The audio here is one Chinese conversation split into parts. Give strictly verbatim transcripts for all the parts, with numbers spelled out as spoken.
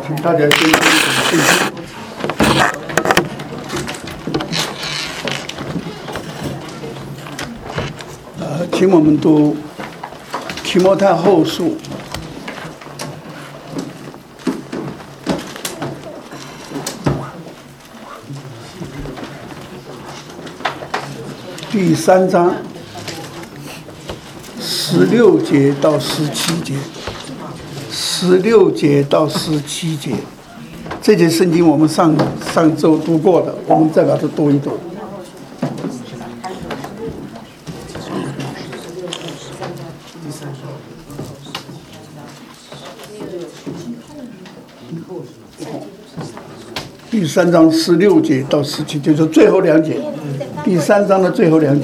请大家先听一首圣经。呃，请我们读提摩太后书第三章十六节到十七节。十六节到十七节，这节圣经我们上上周读过的，我们再把它读一读。第三章十六节到十七节，就是最后两节，第三章的最后两节。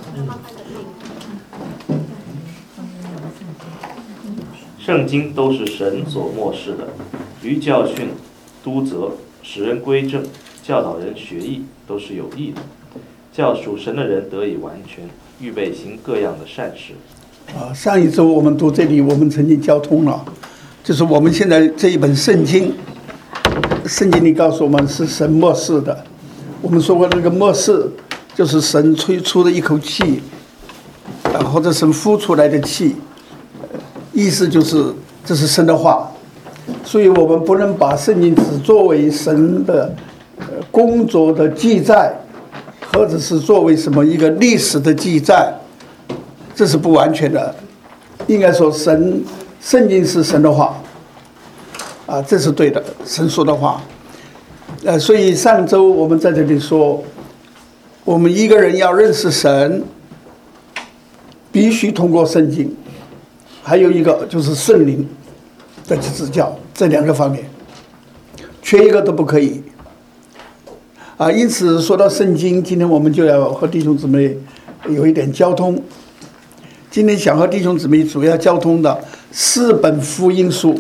圣经都是神所默示的，于教训、督责、使人归正、教导人学艺，都是有益的，叫属神的人得以完全，预备行各样的善事。 啊，上一周我们读这里，我们曾经交通了，就是我们现在这一本圣经，圣经里告诉我们是神默示的。我们说过，那个默示就是神吹出的一口气，啊，或者神呼出来的气。意思就是这是神的话，所以我们不能把圣经只作为神的工作的记载，或者是作为什么一个历史的记载，这是不完全的。应该说神圣经是神的话，啊，这是对的，神说的话。呃，所以上周我们在这里说，我们一个人要认识神，必须通过圣经。还有一个就是圣灵的指教，这两个方面，缺一个都不可以。啊，因此说到圣经，今天我们就要和弟兄姊妹有一点交通。今天想和弟兄姊妹主要交通的四本福音书。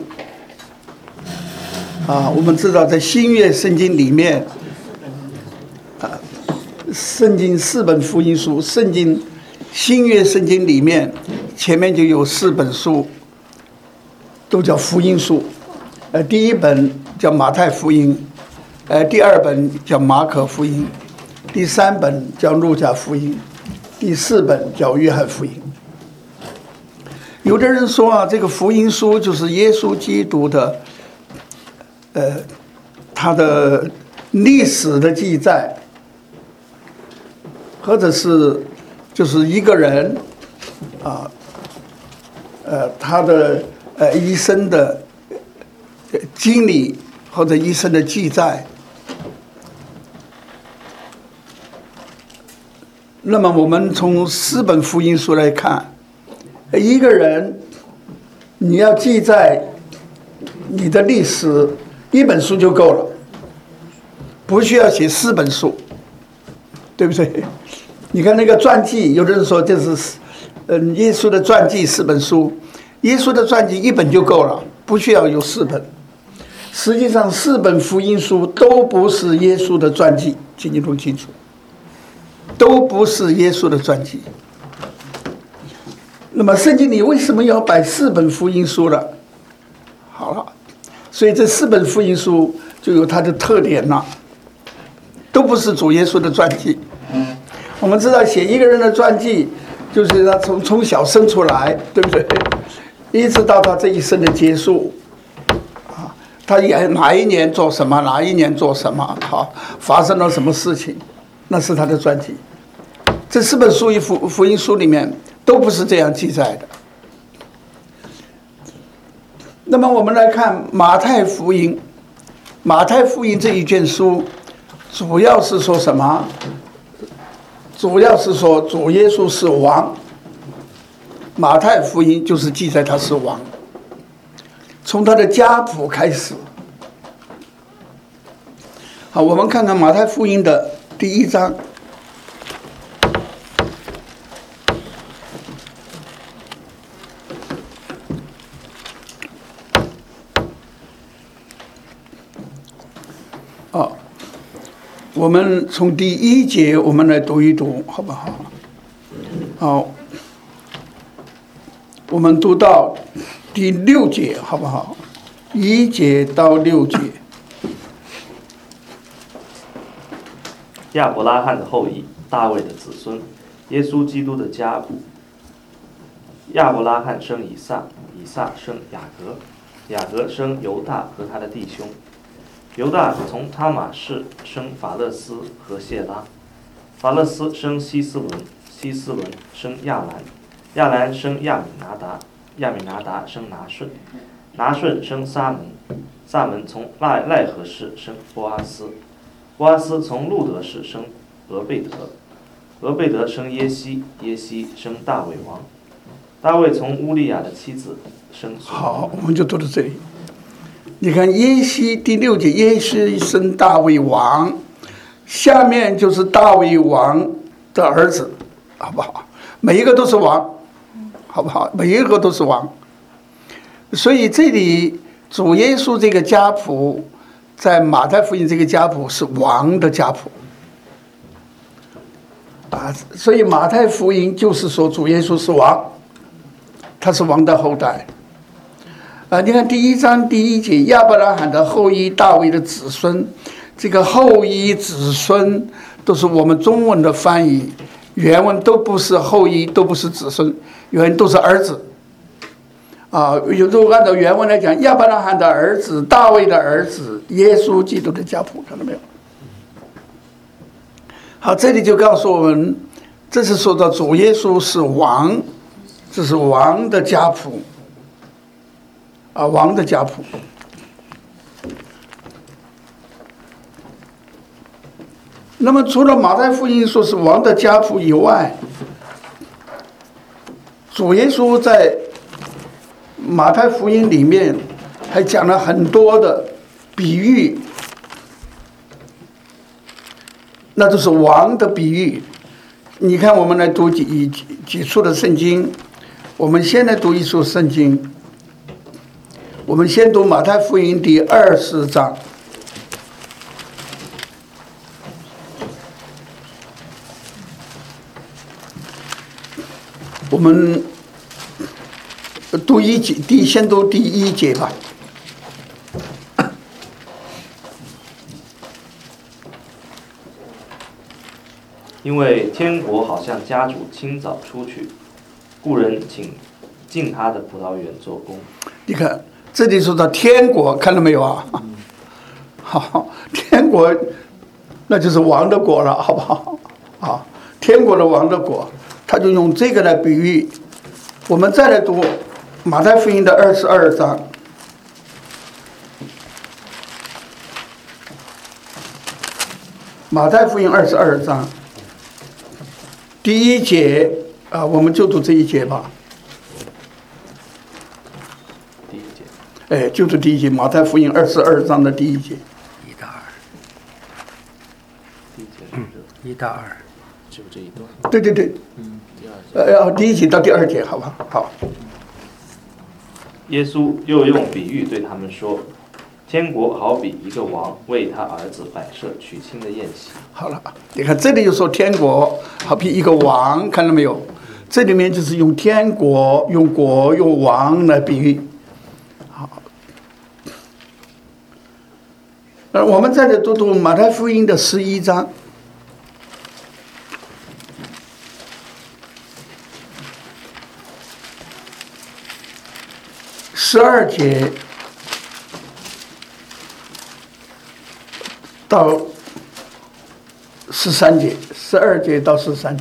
啊，我们知道在新约圣经里面，啊，圣经四本福音书，圣经新约圣经里面。前面就有四本书，都叫福音书。呃，第一本叫马太福音，呃，第二本叫马可福音，第三本叫路加福音，第四本叫约翰福音。有的人说啊，这个福音书就是耶稣基督的，呃，他的历史的记载，或者是就是一个人啊。呃，他的呃一生的经历或者一生的记载，那么我们从四本福音书来看，一个人你要记载你的历史，一本书就够了，不需要写四本书，对不对？你看那个传记，有的人说这是。嗯，耶稣的传记四本书，耶稣的传记一本就够了，不需要有四本。实际上，四本福音书都不是耶稣的传记，请你弄清楚，都不是耶稣的传记。那么，圣经里为什么要摆四本福音书了？好了，所以这四本福音书就有它的特点了，都不是主耶稣的传记。我们知道，写一个人的传记。就是他从从小生出来，对不对？一直到他这一生的结束，啊，他哪一年做什么，哪一年做什么，好，发生了什么事情，那是他的传记。这四本书福福音书里面都不是这样记载的。那么我们来看马太福音，马太福音这一卷书，主要是说什么？主要是说主耶稣是王，马太福音就是记载他是王，从他的家谱开始。好，我们看看马太福音的第一章。哦。我们从第一节我们来读一读，好不好？好，我们读到第六节，好不好？ 一节到六节。 亚伯拉罕的后裔，大卫的子孙，耶稣基督的家谱。亚伯拉罕生以撒，以撒生雅各，雅各生犹大和他的弟兄。犹大从他玛氏生法勒斯和谢拉，法勒斯生希斯伦，希斯伦生亚兰，亚兰生亚米拿达，亚米拿达生拿顺，拿顺生撒门，撒门从赖赖合氏生波阿斯，波阿斯从路德氏生俄贝德，俄贝德生耶西，耶西生大卫王，大卫从乌利亚的妻子生。 好，我们就读到这里。你看耶西第六节，耶西生大卫王，下面就是大卫王的儿子，好不好？每一个都是王，好不好？每一个都是王。所以这里主耶稣这个家谱，在马太福音这个家谱是王的家谱啊，所以马太福音就是说主耶稣是王，他是王的后代。啊，你看第一章第一节，亚伯拉罕的后裔，大卫的子孙，这个后裔子孙都是我们中文的翻译，原文都不是后裔，都不是子孙，原文都是儿子。啊，如果按照原文来讲，亚伯拉罕的儿子，大卫的儿子，耶稣基督的家谱，看到没有？好，这里就告诉我们，这是说到主耶稣是王，这是王的家谱。啊，王的家谱。那么除了马太福音说是王的家谱以外，主耶稣在马太福音里面还讲了很多的比喻，那都是王的比喻。你看，我们来读几几处的圣经，我们先来读一处圣经。我们先读马太福音第二十章。我们读一节，第先读第一节吧。 因为天国好像家主清早出去，故人请进他的葡萄园做工。 你看。这里说到天国，看到没有啊？好，天国那就是王的国了，好不好？啊，天国的王的国，他就用这个来比喻。我们再来读马太福音的二十二章。马太福音二十二章第一节啊，我们就读这一节吧。哎，就是第一节，马太福音二十二章的第一节， 一到二， 第一节嗯，一到二， 就这一段。 对对对， 嗯，第二节。 呃，第一节到第二节，好吧，好。 耶稣又用比喻对他们说：“天国好比一个王为他儿子摆设娶亲的宴席。” 好了，你看这里就说天国好比一个王，看到没有？这里面就是用天国、用国、用王来比喻。呃，我们再来读读马太福音的十一章，十二节到十三节，十二节到十三节。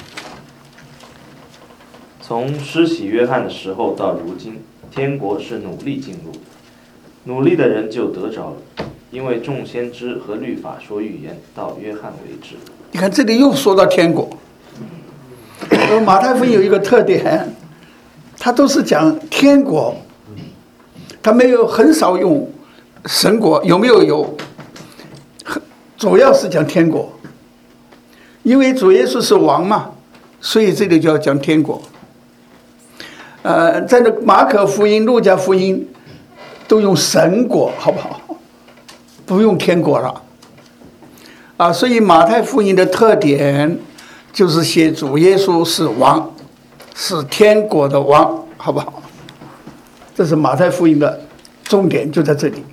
从施洗约翰的时候到如今，天国是努力进入的，努力的人就得着了。因为众先知和律法说预言到约翰为止。 你看这里又说到天国。而马太福音有一个特点，它都是讲天国，它没有很少用神国，有没有？有，主要是讲天国。因为主耶稣是王嘛，所以这里就要讲天国。呃，在那马可福音、路加福音都用神国，好不好？不用天国了，啊，所以马太福音的特点就是写主耶稣是王，是天国的王，好不好？这是马太福音的重点就在这里。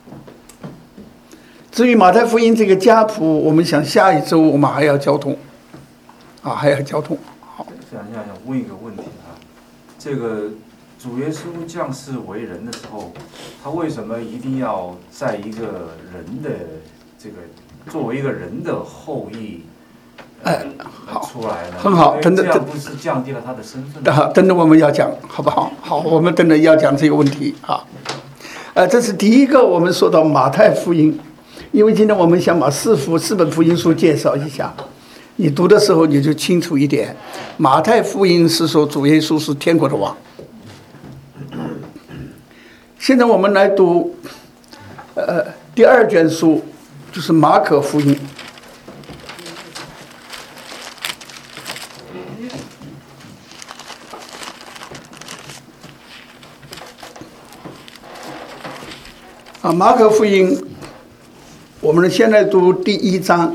至于马太福音这个家谱，我们想下一周我们还要交通，啊，还要交通。好， 想想想问一个问题啊，这个主耶稣降世为人的时候，他为什么一定要在一个人的这个作为一个人的后裔？ 哎，好， 出来了， 很好，等等， 这样不是降低了他的身份？ 等等，我们要讲，好不好？好，我们等等要讲这个问题啊。呃，这是第一个，我们说到马太福音，因为今天我们想把四福四本福音书介绍一下，你读的时候你就清楚一点。马太福音是说主耶稣是天国的王。现在我们来读，呃，第二卷书，就是马可福音。啊，马可福音，我们现在读第一章，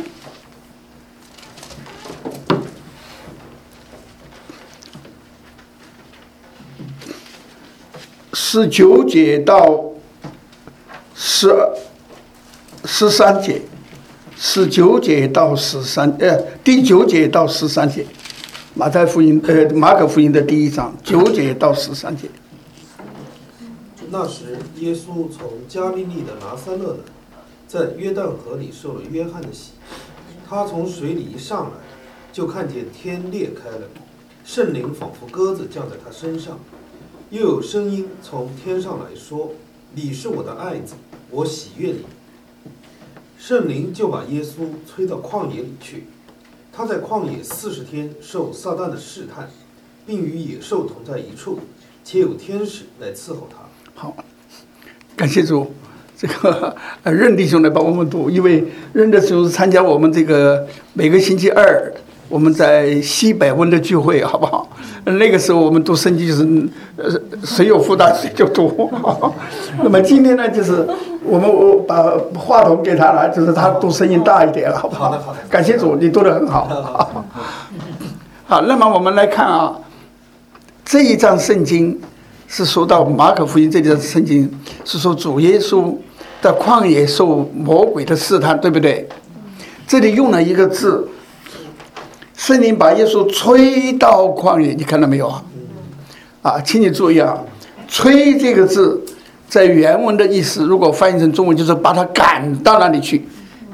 十九节到十十三节，十九节到十三呃第九节到十三节，马太福音呃马可福音的第一章九节到十三节。 那时，耶稣从加利利的拿撒勒来，在约旦河里受了约翰的洗。他从水里一上来，就看见天裂开了，圣灵仿佛鸽子降在他身上，又有声音从天上来说：“你是我的爱子，我喜悦你。”圣灵就把耶稣催到旷野里去，他在旷野四十天受撒旦的试探，并与野兽同在一处，且有天使来伺候他。 好，感谢主，这个呃任弟兄来帮我们读，因为任的时候参加我们这个每个星期二我们在西北温的聚会，好不好？那个时候我们读圣经就是呃谁有负担谁就读。那么今天呢，就是我们我把话筒给他了，就是他读声音大一点了，好不好？ 好的好的， 感谢主，你读得很好。好，好，那么我们来看啊，这一章圣经。是说到马可福音这里的圣经是说主耶稣在旷野受魔鬼的试探，对不对？这里用了一个字，圣灵把耶稣吹到旷野，你看到没有啊？啊，请你注意啊，吹这个字在原文的意思，如果翻译成中文就是把他赶到那里去。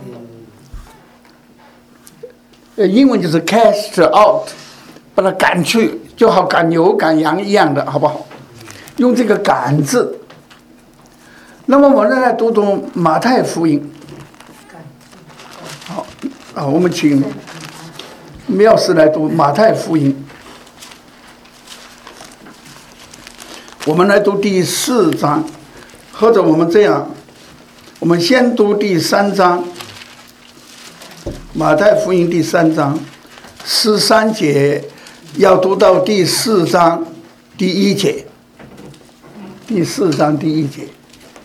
呃，英文就是 cast out， 把他赶去，就好赶牛赶羊一样的，好不好？用这个赶字。那么我们来读读马太福音。好啊，我们请妙师来读马太福音。我们来读第四章，或者我们这样，我们先读第三章，马太福音第三章十三节，要读到第四章第一节。第四章第一节。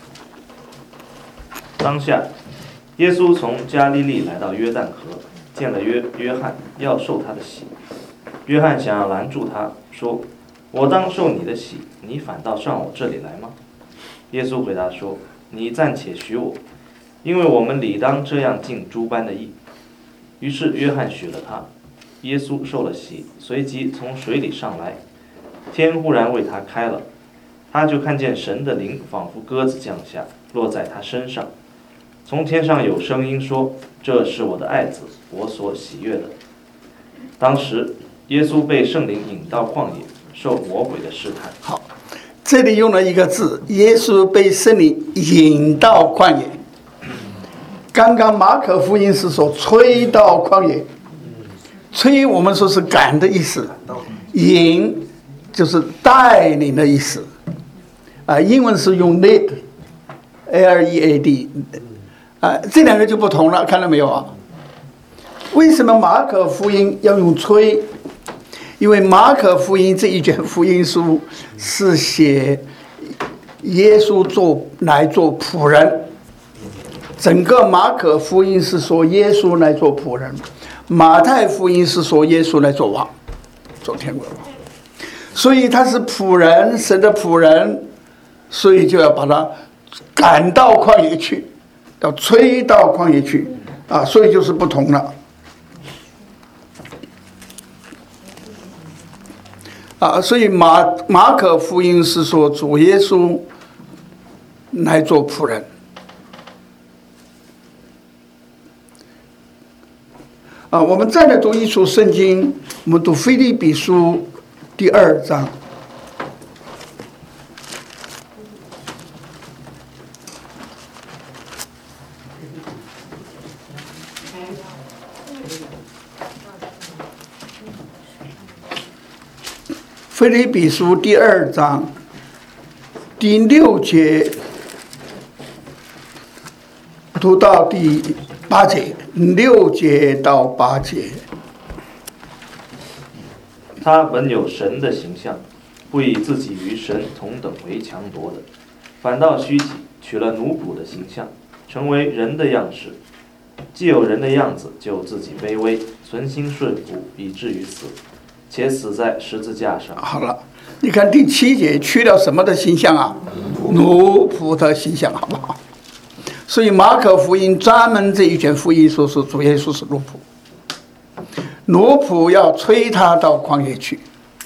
当下，耶稣从加利利来到约旦河，见了约约翰，要受他的洗。约翰想要拦住他，说：“我当受你的洗，你反倒上我这里来吗？”耶稣回答说：“你暂且许我，因为我们理当这样尽诸般的义。”于是约翰许了他。耶稣受了洗，随即从水里上来，天忽然为他开了。他就看见神的灵仿佛鸽子降下，落在他身上。从天上有声音说：“这是我的爱子，我所喜悦的。”当时，耶稣被圣灵引到旷野，受魔鬼的试探。 好，这里用了一个字，耶稣被圣灵引到旷野。刚刚马可福音是说吹到旷野，吹我们说是赶的意思，引就是带领的意思。啊，英文是用 lead，L E A D， 啊，这两个就不同了，看到没有啊？为什么马可福音要用吹？因为马可福音这一卷福音书是写耶稣做来做仆人，整个马可福音是说耶稣来做仆人，马太福音是说耶稣来做王，做天国王，所以他是仆人，神的仆人。所以就要把它赶到旷野去，要吹到旷野去啊，所以就是不同了啊。所以马马可福音是说主耶稣来做仆人啊。我们再来读一处圣经，我们读腓立比书第二章。腓立比书第二章第六节读到第八节，六节到八节。 他本有神的形象，不以自己与神同等为强夺的，反倒虚己，取了奴仆的形象，成为人的样式。既有人的样子，就自己卑微，存心顺服，以至于死，且死在十字架上。 好了，你看第七节去掉什么的形象啊？奴仆的形象，好不好？所以马可福音专门这一卷福音说是主耶稣是奴仆，奴仆要催他到旷野去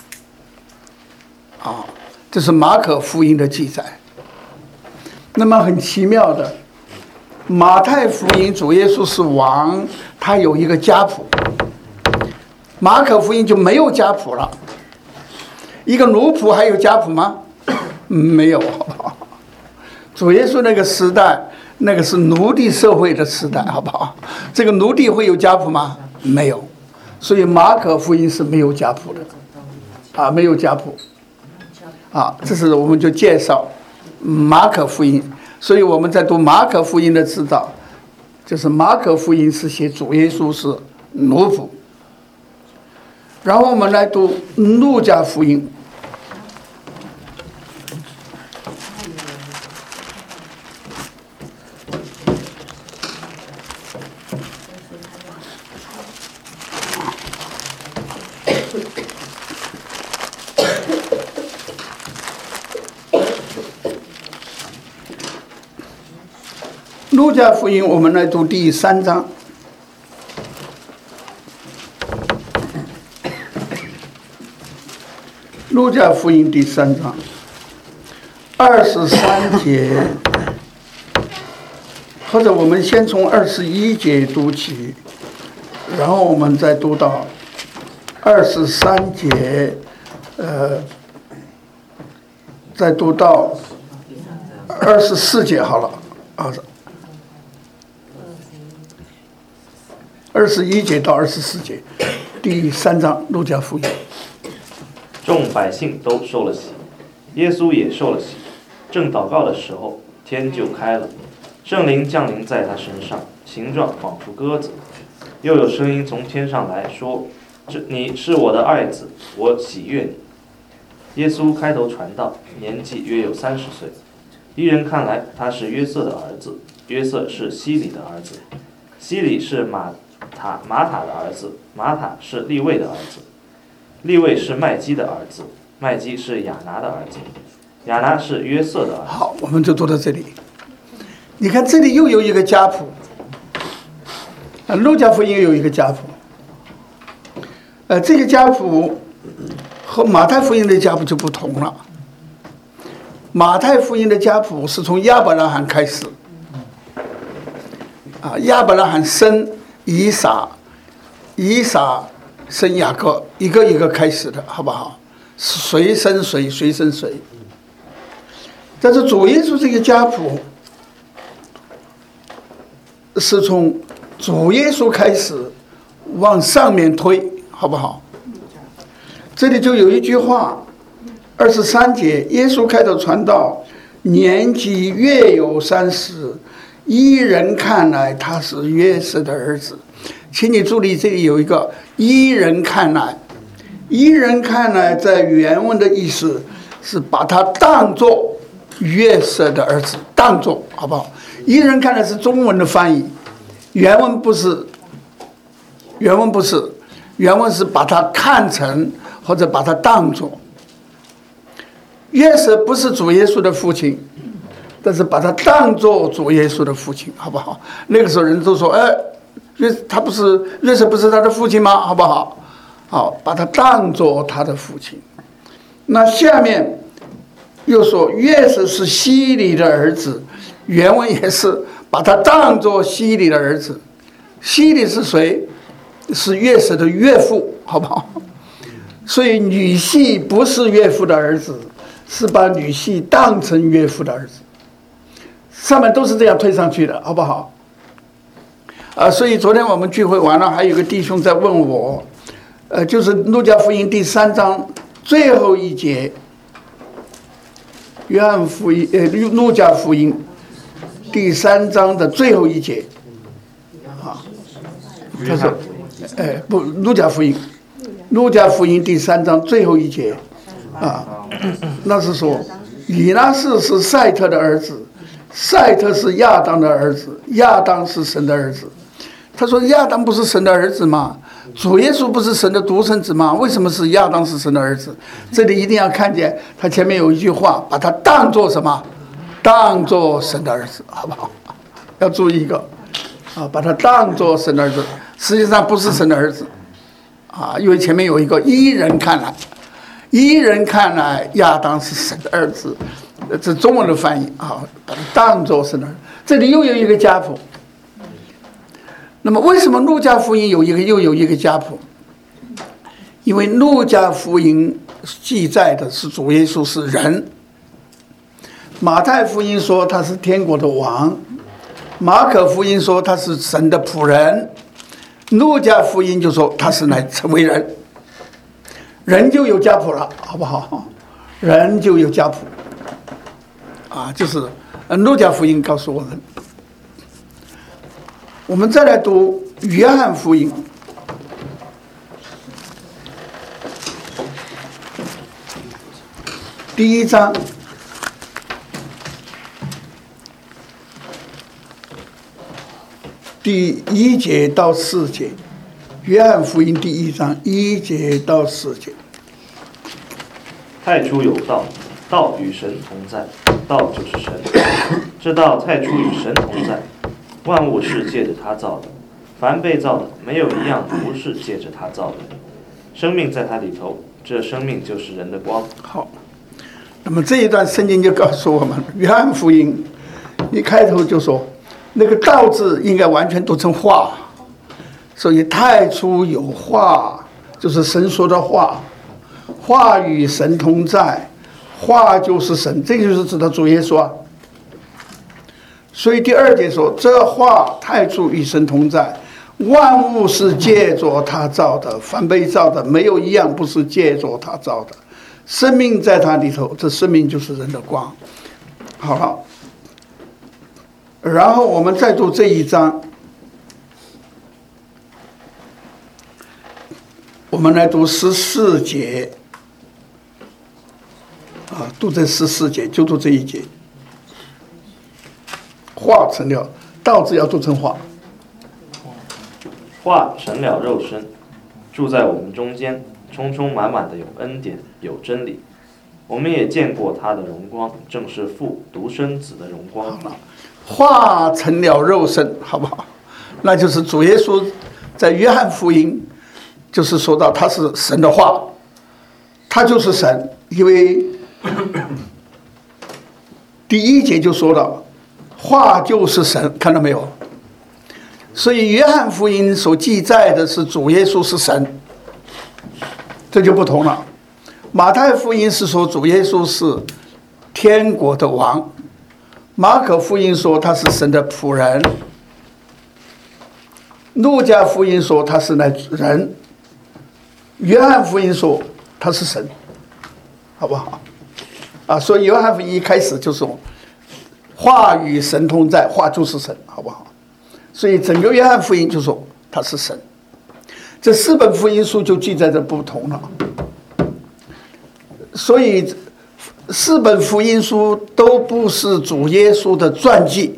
啊，这是马可福音的记载。那么很奇妙的，马太福音主耶稣是王，他有一个家谱，马可福音就没有家谱了。一个奴仆还有家谱吗？没有，好不好？主耶稣那个时代，那个是奴隶社会的时代，好不好？这个奴隶会有家谱吗？没有，所以马可福音是没有家谱的，啊，没有家谱，啊，这是我们就介绍马可福音。所以我们在读马可福音的知道，就是马可福音是写主耶稣是奴仆。然后我们来读路加福音。路加福音我们来读第三章。路加福音第三章二十三节，或者我们先从二十一节读起，然后我们再读到二十三节，呃，再读到二十四节好了啊，二十一节到二十四节，第三章路加福音。 众百姓都受了洗，耶稣也受了洗。正祷告的时候，天就开了，圣灵降临在他身上，形状仿佛鸽子。又有声音从天上来说：“这你是我的爱子，我喜悦你。”耶稣开头传道，年纪约有三十岁。一人看来他是约瑟的儿子，约瑟是希里的儿子，希里是马塔马塔的儿子，马塔是利未的儿子。利未是麦基的儿子，麦基是亚拿的儿子，亚拿是约瑟的儿子。 好，我们就读到这里。你看这里又有一个家谱，啊，路加福音又有一个家谱。呃，这个家谱和马太福音的家谱就不同了。马太福音的家谱是从亚伯拉罕开始，啊，亚伯拉罕生以撒，以撒生雅各，一个一个开始的，好不好？谁生谁，谁生谁。但是主耶稣这个家谱是从主耶稣开始往上面推，好不好？这里就有一句话，二十三节，耶稣开头传道，年纪越有三十，依人看来他是约瑟的儿子。请你注意，这里有一个依人看来，依人看来在原文的意思是把他当作约瑟的儿子，当作，好不好？依人看来是中文的翻译，原文不是，原文不是，原文是把他看成或者把他当作。约瑟不是主耶稣的父亲， 但是把他当作主耶稣的父亲，好不好？那个时候人都说，哎，约他不是约瑟不是他的父亲吗？好不好？好，把他当作他的父亲。那下面又说约瑟是希里的儿子，原文也是把他当作希里的儿子。希里是谁？是约瑟的岳父，好不好？所以女婿不是岳父的儿子，是把女婿当成岳父的儿子。上面都是这样推上去的，好不好？啊，所以昨天我们聚会完了，还有个弟兄在问我，呃，就是路加福音第三章最后一节，约翰福音呃路加福音第三章的最后一节，啊，他说，哎，不，路加福音，路加福音第三章最后一节，啊，那是说，以拉士是赛特的儿子。赛特是亚当的儿子，亚当是神的儿子。他说亚当不是神的儿子吗？主耶稣不是神的独生子吗？为什么是亚当是神的儿子？这里一定要看见他前面有一句话，把他当作什么？当作神的儿子，好不好？要注意一个啊，把他当作神的儿子，实际上不是神的儿子啊，因为前面有一个依人看来，依人看来亚当是神的儿子。这中文的翻译啊，把它当作是那儿。这里又有一个家谱。那么为什么路加福音有一个又有一个家谱？因为路加福音记载的是主耶稣是人，马太福音说他是天国的王，马可福音说他是神的仆人，路加福音就说他是来成为人，人就有家谱了，好不好？人就有家谱。啊，就是路加福音告诉我们。我们再来读约翰福音，第一章第一节到四节，约翰福音第一章一节到四节。 太初有道，道与神同在，道就是神。这道太初与神同在，万物是借着他造的，凡被造的没有一样不是借着他造的。生命在他里头，这生命就是人的光。 好，那么这一段圣经就告诉我们，约翰福音一开头就说，那个道字应该完全读成话，所以太初有话，就是神说的话，话与神同在，话就是神，这就是指的主耶稣啊。所以第二节说，这话太初与神同在，万物是借着他造的，凡被造的没有一样不是借着他造的，生命在他里头，这生命就是人的光。好了，然后我们再读这一章，我们来读十四节啊，读这十四节，就读这一节。话成了，道字要读成话。 话成了肉身，住在我们中间，充充满满的有恩典，有真理。我们也见过他的荣光，正是父独生子的荣光。 话成了肉身，好不好？那就是主耶稣在约翰福音，就是说到他是神的话，他就是神，因为第一节就说到，话就是神，看到没有？所以约翰福音所记载的是主耶稣是神，这就不同了。马太福音是说主耶稣是天国的王，马可福音说他是神的仆人，路加福音说他是来人，约翰福音说他是神，好不好？啊，所以约翰福音一开始就说话与神同在，话就是神，好不好？所以整个约翰福音就说他是神。这四本福音书就记载着不同了。所以四本福音书都不是主耶稣的传记，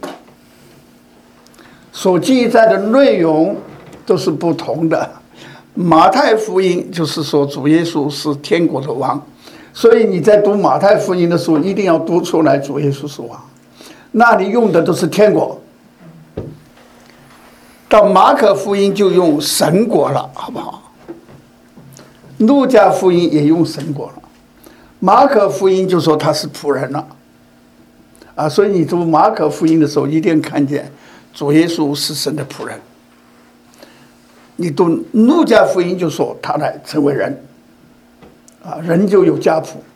所记载的内容都是不同的。马太福音就是说主耶稣是天国的王，所以你在读马太福音的时候一定要读出来主耶稣是王。 那里用的都是天国。到马可福音就用神国了，好不好？路加福音也用神国了，马可福音就说他是仆人了，啊，所以你读马可福音的时候，一定看见主耶稣是神的仆人。你读路加福音就说他来成为人，啊，人就有家谱。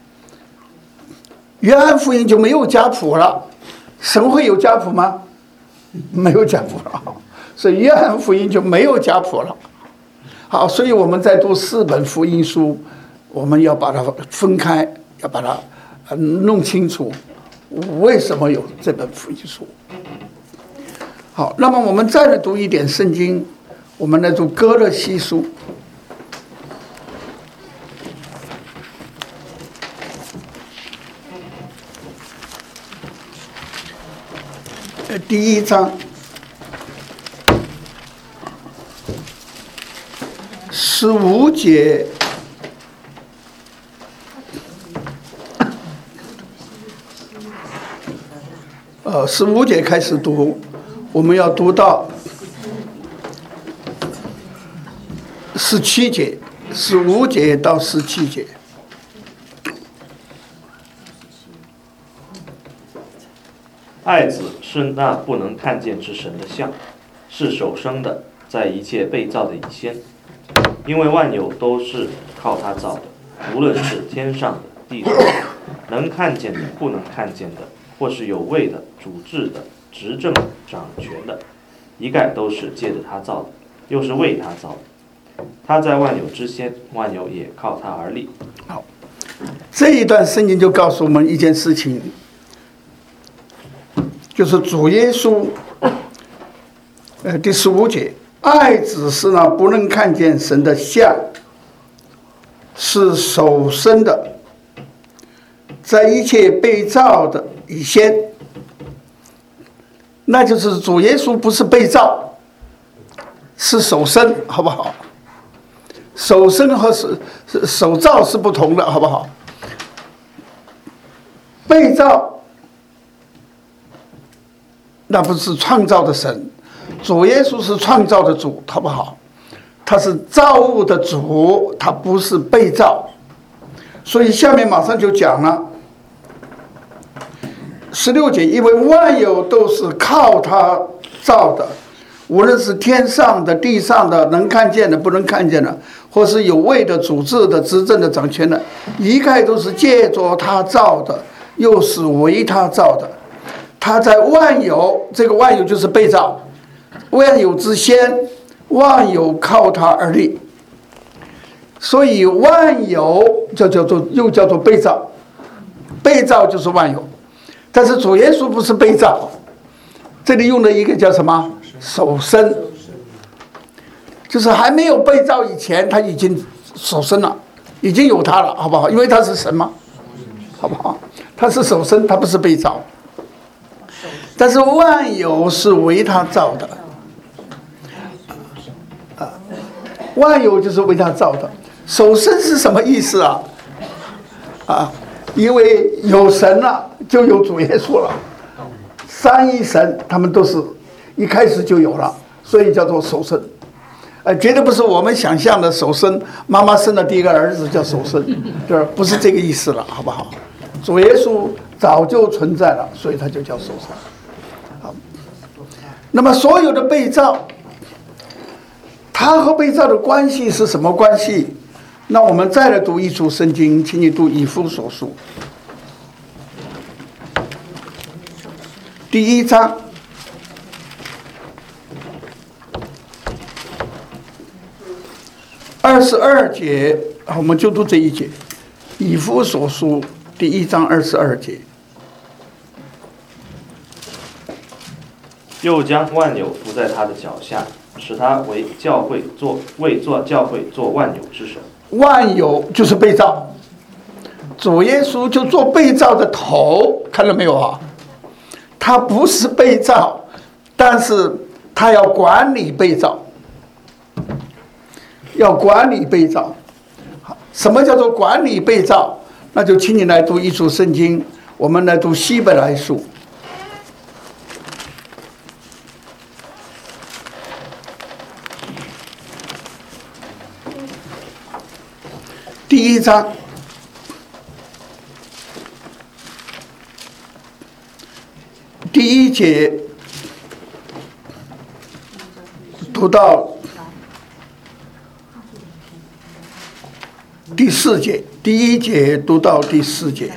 约翰福音就没有家谱了，神会有家谱吗？没有家谱了，所以约翰福音就没有家谱了。好，所以我们在读四本福音书，我们要把它分开，要把它弄清楚为什么有这本福音书。好，那么我们再来读一点圣经，我们来读歌罗西书。呃，第一章。十五节，呃，十五节开始读，我们要读到十七节，十五节到十七节。 爱子是那不能看见之神的像，是首生的，在一切被造的以先。因为万有都是靠他造的，无论是天上的、地上的，能看见的、不能看见的，或是有位的、主治的、执政的、掌权的，一概都是借着他造的，又是为他造的。他在万有之先，万有也靠他而立。 好，这一段圣经就告诉我们一件事情，就是主耶稣，呃，第十五节。爱子是那不能看见神的像，是首生的，在一切被造的以先。那就是主耶稣不是被造，是首生，好不好？首生和首首造是不同的，好不好？被造，那不是创造的神。主耶稣是创造的主，好不好？他是造物的主，他不是被造。所以下面马上就讲了十六节，因为万有都是靠他造的，无论是天上的、地上的，能看见的、不能看见的，或是有位的、主治的、执政的、掌权的，一概都是借着他造的，又是为他造的。他在万有，这个万有就是被造。万有之先，万有靠他而立，所以万有就叫做又叫做被造，被造就是万有。但是主耶稣不是被造，这里用的一个叫什么？首生，就是还没有被造以前，他已经首生了，已经有他了，好不好？因为他是神嘛，好不好？他是首生，他不是被造。但是万有是为他造的。万有就是为他造的，首生是什么意思啊？啊，因为有神了，就有主耶稣了，三一神他们都是一开始就有了，所以叫做首生。呃，绝对不是我们想象的首生，妈妈生的第一个儿子叫首生，这不是这个意思了，好不好？主耶稣早就存在了，所以他就叫首生。好，那么所有的被造，他和被造的关系是什么关系？那我们再来读一处圣经，请你读以弗所书第一章二十二节，我们就读这一节。以弗所书第一章二十二节。 又将万有伏在他的脚下，使他为教会做为做教会做万有之神。 万有就是被造，主耶稣就做被造的头，看到没有啊？他不是被造，但是他要管理被造，要管理被造。什么叫做管理被造？那就请你来读一处圣经，我们来读希伯来书。 第一章第一节读到第四节，第一节读到第四节。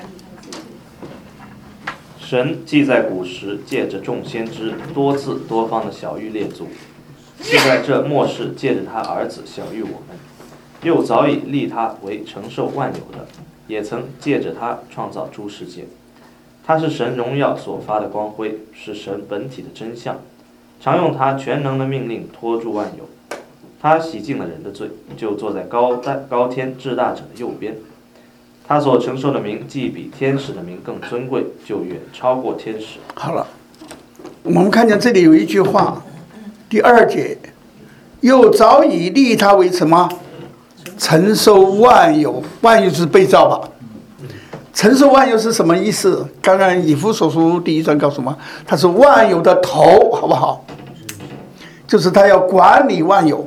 神既在古时借着众先知多次多方的晓谕列祖，就在这末世借着他儿子晓谕我们，又早已立他为承受万有的，也曾借着他创造诸世界。他是神荣耀所发的光辉，是神本体的真相，常用他全能的命令托住万有。他洗净了人的罪，就坐在高高天至大者的右边。他所承受的名既比天使的名更尊贵，就远超过天使。 好了，我们看见这里有一句话，第二节，又早已立他为什么？承受万有，万有是被造吧？承受万有是什么意思？刚刚以弗所书第一章告诉我们，他是万有的头，好不好？就是他要管理万有，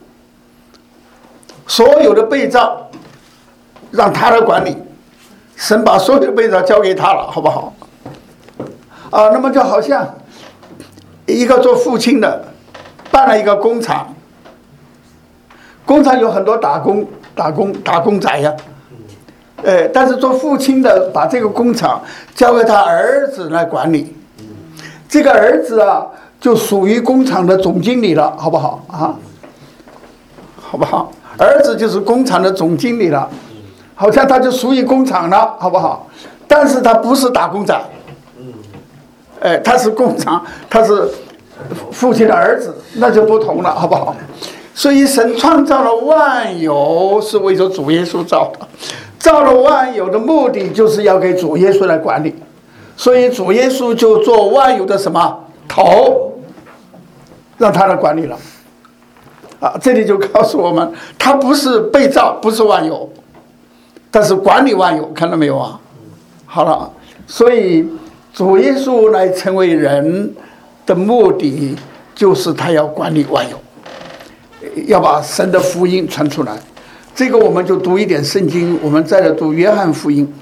所有的被造让他来管理，神把所有的被造交给他了，好不好？啊，那么就好像一个做父亲的办了一个工厂，工厂有很多打工、打工、打工仔呀。呃，但是做父亲的把这个工厂交给他儿子来管理，这个儿子啊就属于工厂的总经理了，好不好啊？好不好？儿子就是工厂的总经理了，好像他就属于工厂了，好不好？但是他不是打工仔，哎，他是工厂，他是父亲的儿子，那就不同了，好不好？所以神创造了万有是为着主耶稣造的。造了万有的目的就是要给主耶稣来管理，所以主耶稣就做万有的什么头，让他来管理了。啊，这里就告诉我们，他不是被造，不是万有，但是管理万有，看到没有啊？好了，所以主耶稣来成为人的目的，就是他要管理万有，要把神的福音传出来。这个我们就读一点圣经，我们再来读约翰福音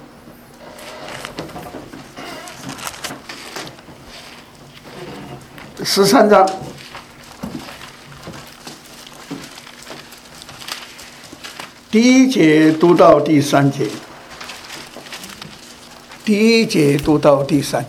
十三章第一节读到第三节，第一节读到第三节。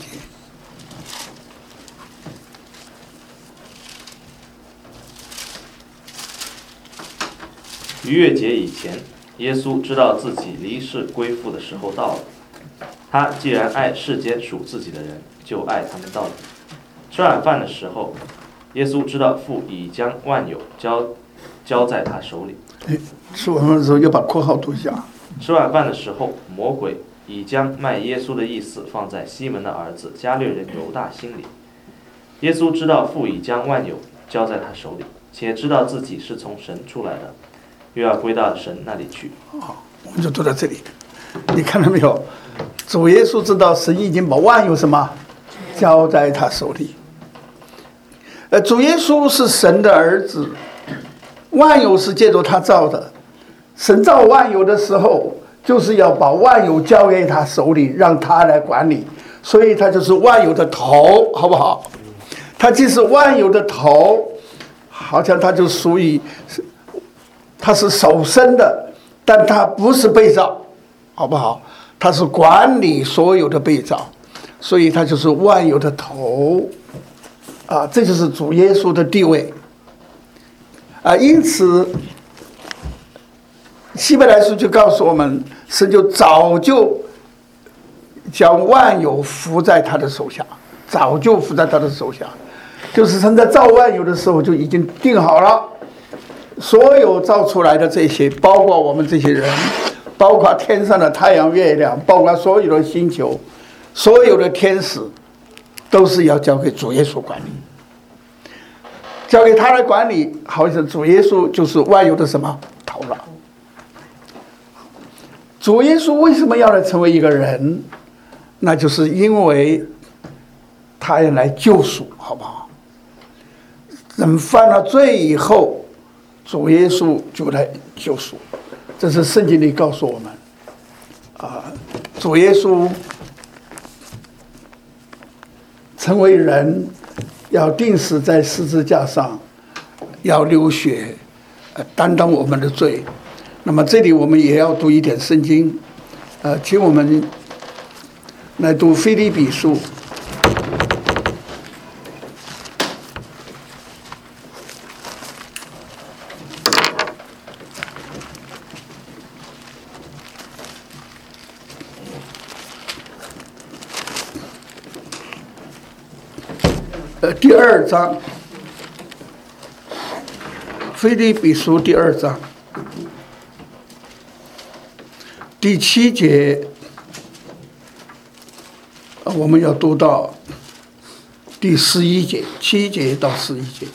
逾越节以前，耶稣知道自己离世归父的时候到了。他既然爱世间属自己的人，就爱他们到底。吃晚饭的时候，耶稣知道父已将万有交交在他手里。 吃晚饭的时候要把括号读一下。 吃晚饭的时候，魔鬼已将卖耶稣的意思放在西门的儿子加略人犹大心里。耶稣知道父已将万有交在他手里，且知道自己是从神出来的，又要归到神那里去。 好，我们就读到这里。你看到没有？主耶稣知道神已经把万有什么交在他手里。呃，主耶稣是神的儿子，万有是借着他造的。神造万有的时候，就是要把万有交给他手里，让他来管理。所以他就是万有的头，好不好？他既是万有的头，好像他就属于。他是首生的，但他不是被造，好不好？他是管理所有的被造，所以他就是万有的头，啊，这就是主耶稣的地位，啊，因此希伯来书就告诉我们，神就早就将万有服在他的手下，早就服在他的手下，就是神在造万有的时候就已经定好了。所有造出来的这些，包括我们这些人，包括天上的太阳、月亮，包括所有的星球，所有的天使，都是要交给主耶稣管理。交给他来管理，好像主耶稣就是万有的什么头脑。主耶稣为什么要来成为一个人？那就是因为他要来救赎，好不好？人犯了罪以后，主耶稣就来救赎， 这是圣经里告诉我们，啊，主耶稣成为人，要钉死在十字架上，要流血，呃，担当我们的罪。那么这里我们也要读一点圣经，呃，请我们来读腓立比书。呃，第二章，腓立比书第二章第七节，我们要读到第十一节，七节到十一节。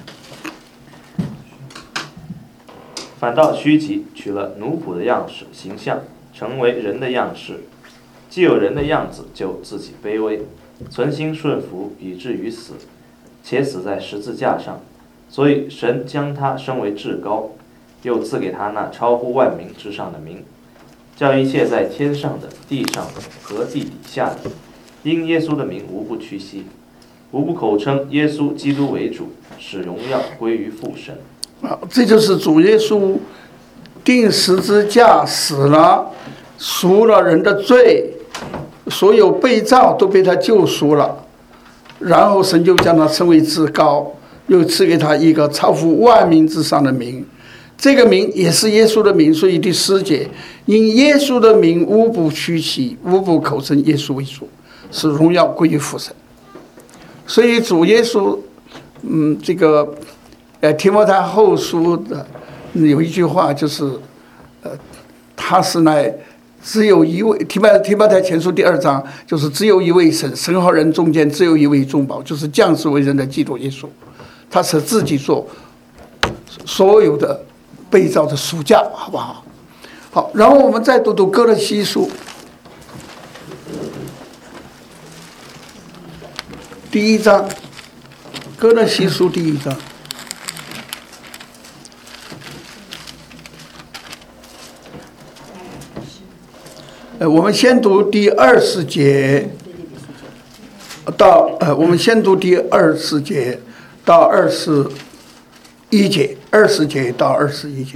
反倒虚己，取了奴仆的样式形象，成为人的样式。既有人的样子，就自己卑微，存心顺服，以至于死，且死在十字架上。所以神将他升为至高，又赐给他那超乎万名之上的名，叫一切在天上的、地上的和地底下的，因耶稣的名无不屈膝，无不口称耶稣基督为主，使荣耀归于父神。 啊，这就是主耶稣钉十字架死了，赎了人的罪，所有被造都被他救赎了，然后神就将他称为至高，又赐给他一个超乎万民之上的名，这个名也是耶稣的名。所以第十节，因耶稣的名无不屈膝，无不口称耶稣为主，使荣耀归于父神。所以主耶稣，嗯，这个呃提摩太后书的有一句话就是，呃，他是乃只有一位，提摩提摩太前书第二章就是只有一位神，神和人中间只有一位中保，就是降世为人的基督耶稣，他是自己做所有的被造的赎价，好不好？好，然后我们再读读哥罗西书第一章，哥罗西书第一章。呃，我们先读第二十节到呃，我们先读第二十节到二十一节，二十节到二十一节。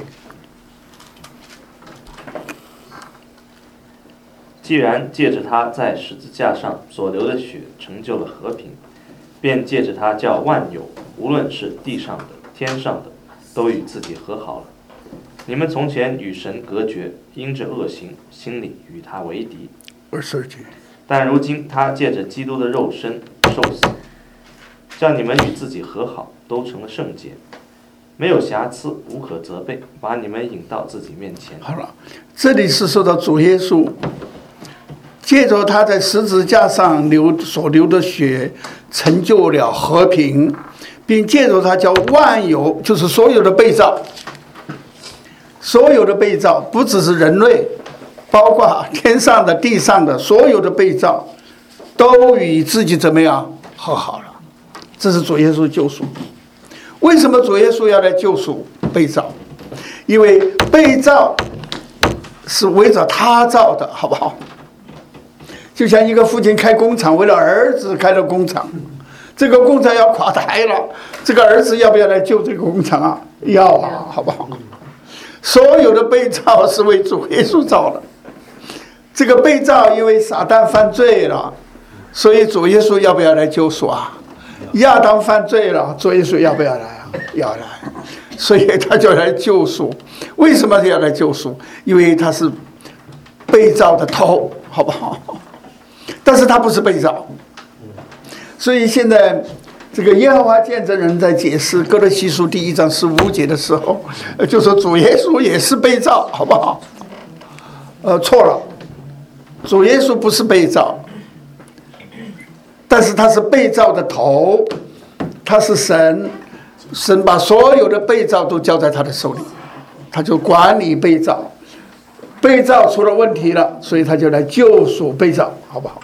既然借着他在十字架上所流的血成就了和平，便借着他叫万有，无论是地上的、天上的，都与自己和好了。你们从前与神隔绝，因着恶行，心里与他为敌。 二十二节。 但如今他借着基督的肉身受死，叫你们与自己和好，都成了圣洁，没有瑕疵，无可责备，把你们引到自己面前。 好了，这里是说到主耶稣借着他在十字架上流所流的血，成就了和平，并借着他叫万有，就是所有的被造，所有的被造，不只是人类，包括天上的、地上的所有的被造，都与自己怎么样和好了。这是主耶稣救赎。为什么主耶稣要来救赎被造？因为被造是围着他造的，好不好？就像一个父亲开工厂，为了儿子开了工厂，这个工厂要垮台了，这个儿子要不要来救这个工厂啊？要啊，好不好？所有的被造是为主耶稣造的。这个被造因为撒旦犯罪了，所以主耶稣要不要来救赎啊？亚当犯罪了，主耶稣要不要来啊？要来，所以他就来救赎。为什么要来救赎？因为他是被造的头，好不好？但是他不是被造，所以现在这个耶和华见证人在解释哥罗西书第一章十五节的时候，就说主耶稣也是被造，好不好？呃，错了，主耶稣不是被造，但是他是被造的头，他是神，神把所有的被造都交在他的手里，他就管理被造，被造出了问题了，所以他就来救赎被造，好不好？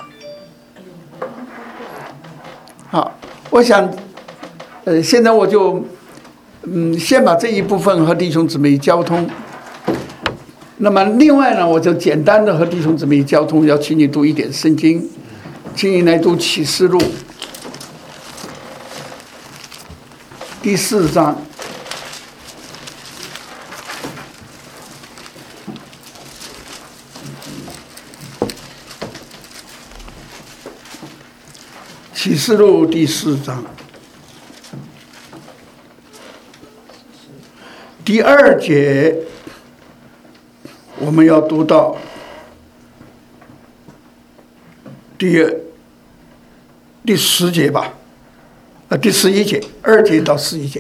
好，我想，呃，现在我就，嗯，先把这一部分和弟兄姊妹交通。 那么另外呢，我就简单的和弟兄姊妹交通，要请你读一点圣经，请你来读启示录第四章。启示录第四章第二节，我们要读到第第十节吧，呃，第十一节，二节到十一节。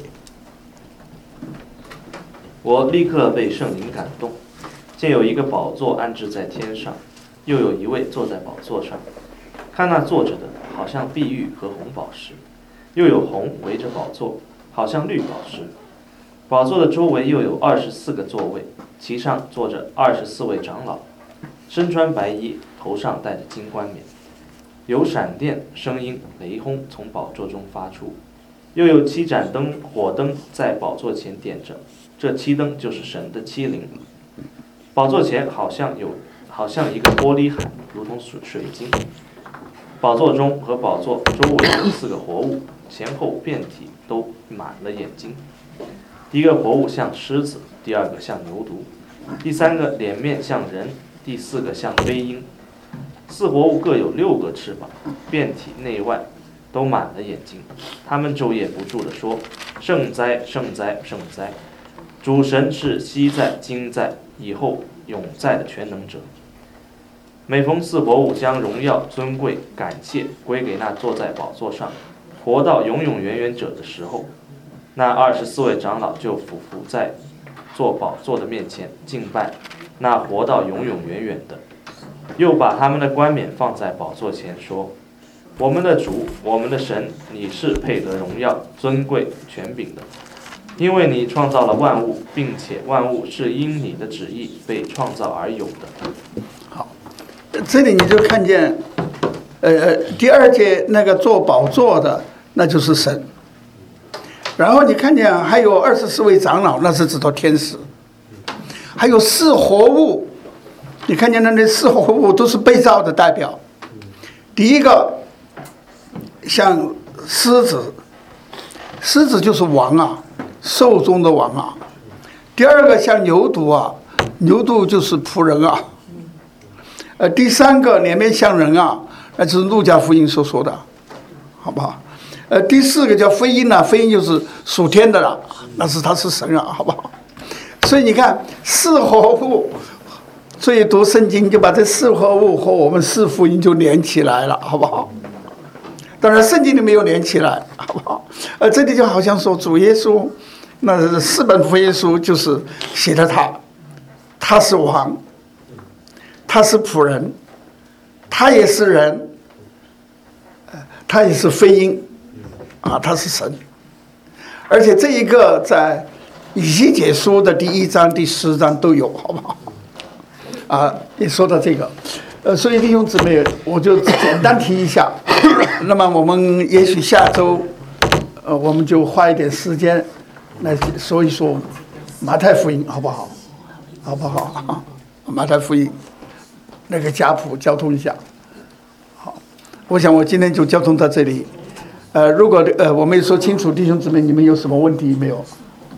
我立刻被圣灵感动，见有一个宝座安置在天上，又有一位坐在宝座上。看那坐着的，好像碧玉和红宝石，又有红围着宝座，好像绿宝石。宝座的周围又有二十四个座位，其上坐着二十四位长老，身穿白衣，头上戴着金冠冕。有闪电、声音、雷轰从宝座中发出，又有七盏灯火灯在宝座前点着，这七灯就是神的七灵。宝座前好像有好像一个玻璃海，如同水水晶。宝座中和宝座周围有四个活物，前后遍体都满了眼睛。第一个活物像狮子，第二个像牛犊，第三个脸面像人，第四个像飞鹰。四活物各有六个翅膀，遍体内外都满了眼睛。他们昼夜不住地说：圣哉，圣哉，圣哉！主神是昔在、今在、以后永在的全能者。每逢四活物将荣耀、尊贵、感谢归给那坐在宝座上、活到永永远远者的时候，那二十四位长老就俯伏在坐宝座的面前敬拜那活到永永远远的，又把他们的冠冕放在宝座前，说：我们的主，我们的神，你是配得荣耀、尊贵、权柄的，因为你创造了万物，并且万物是因你的旨意被创造而有的。 好，这里你就看见，呃，第二节那个坐宝座的，那就是神。然后你看见还有二十四位长老，那是指到天使，还有四活物，你看见那那四活物都是被造的代表。第一个像狮子，狮子就是王啊，兽中的王啊。第二个像牛犊啊，牛犊就是仆人啊。呃，第三个脸面像人啊，那就是路加福音所说的，好不好？呃，第四个叫飞鹰啊，飞鹰就是属天的了，那是他是神啊，好不好？所以你看四活物，所以读圣经就把这四活物和我们四福音就连起来了，好不好？当然圣经里没有连起来，好不好？呃，这里就好像说主耶稣，那四本福音书就是写的他，他是王，他是仆人，他也是人，他也是飞鹰。啊，他是神，而且这一个在以西结书的第一章、第十章都有，好不好？啊，也说到这个，呃，所以弟兄姊妹，我就简单提一下。那么我们也许下周，呃，我们就花一点时间来说一说马太福音，好不好？好不好？马太福音那个家谱交通一下。好，我想我今天就交通到这里。呃，如果呃我没说清楚，弟兄姊妹，你们有什么问题没有？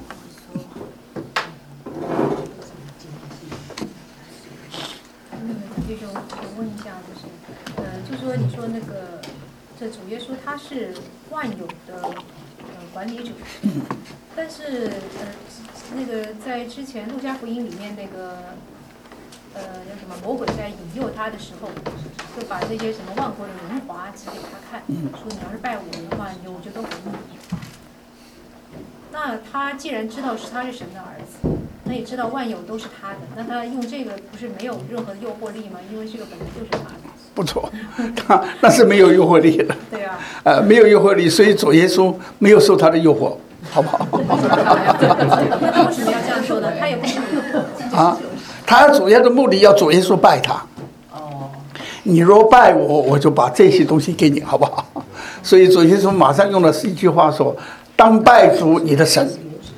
嗯，弟兄，我问一下，就是，呃，就说你说那个，这主耶稣他是万有的呃管理者，但是呃那个在之前路加福音里面那个呃叫什么魔鬼在引诱他的时候，就把这些什么万国的荣华指给他看，说你要是拜我的话，我就都给你。那他既然知道是他是神的儿子，那也知道万有都是他的，那他用这个不是没有任何的诱惑力吗？因为这个本来就是他的。 不错，他那是没有诱惑力的。 对啊。 呃，没有诱惑力，所以主耶稣没有受他的诱惑，好不好？ 那他为什么要这样说呢？他也不是啊，他主要的目的要主耶稣拜他。哦。你若拜我，我就把这些东西给你，好不好？所以主耶稣马上用的是一句话说：“当拜主你的神。”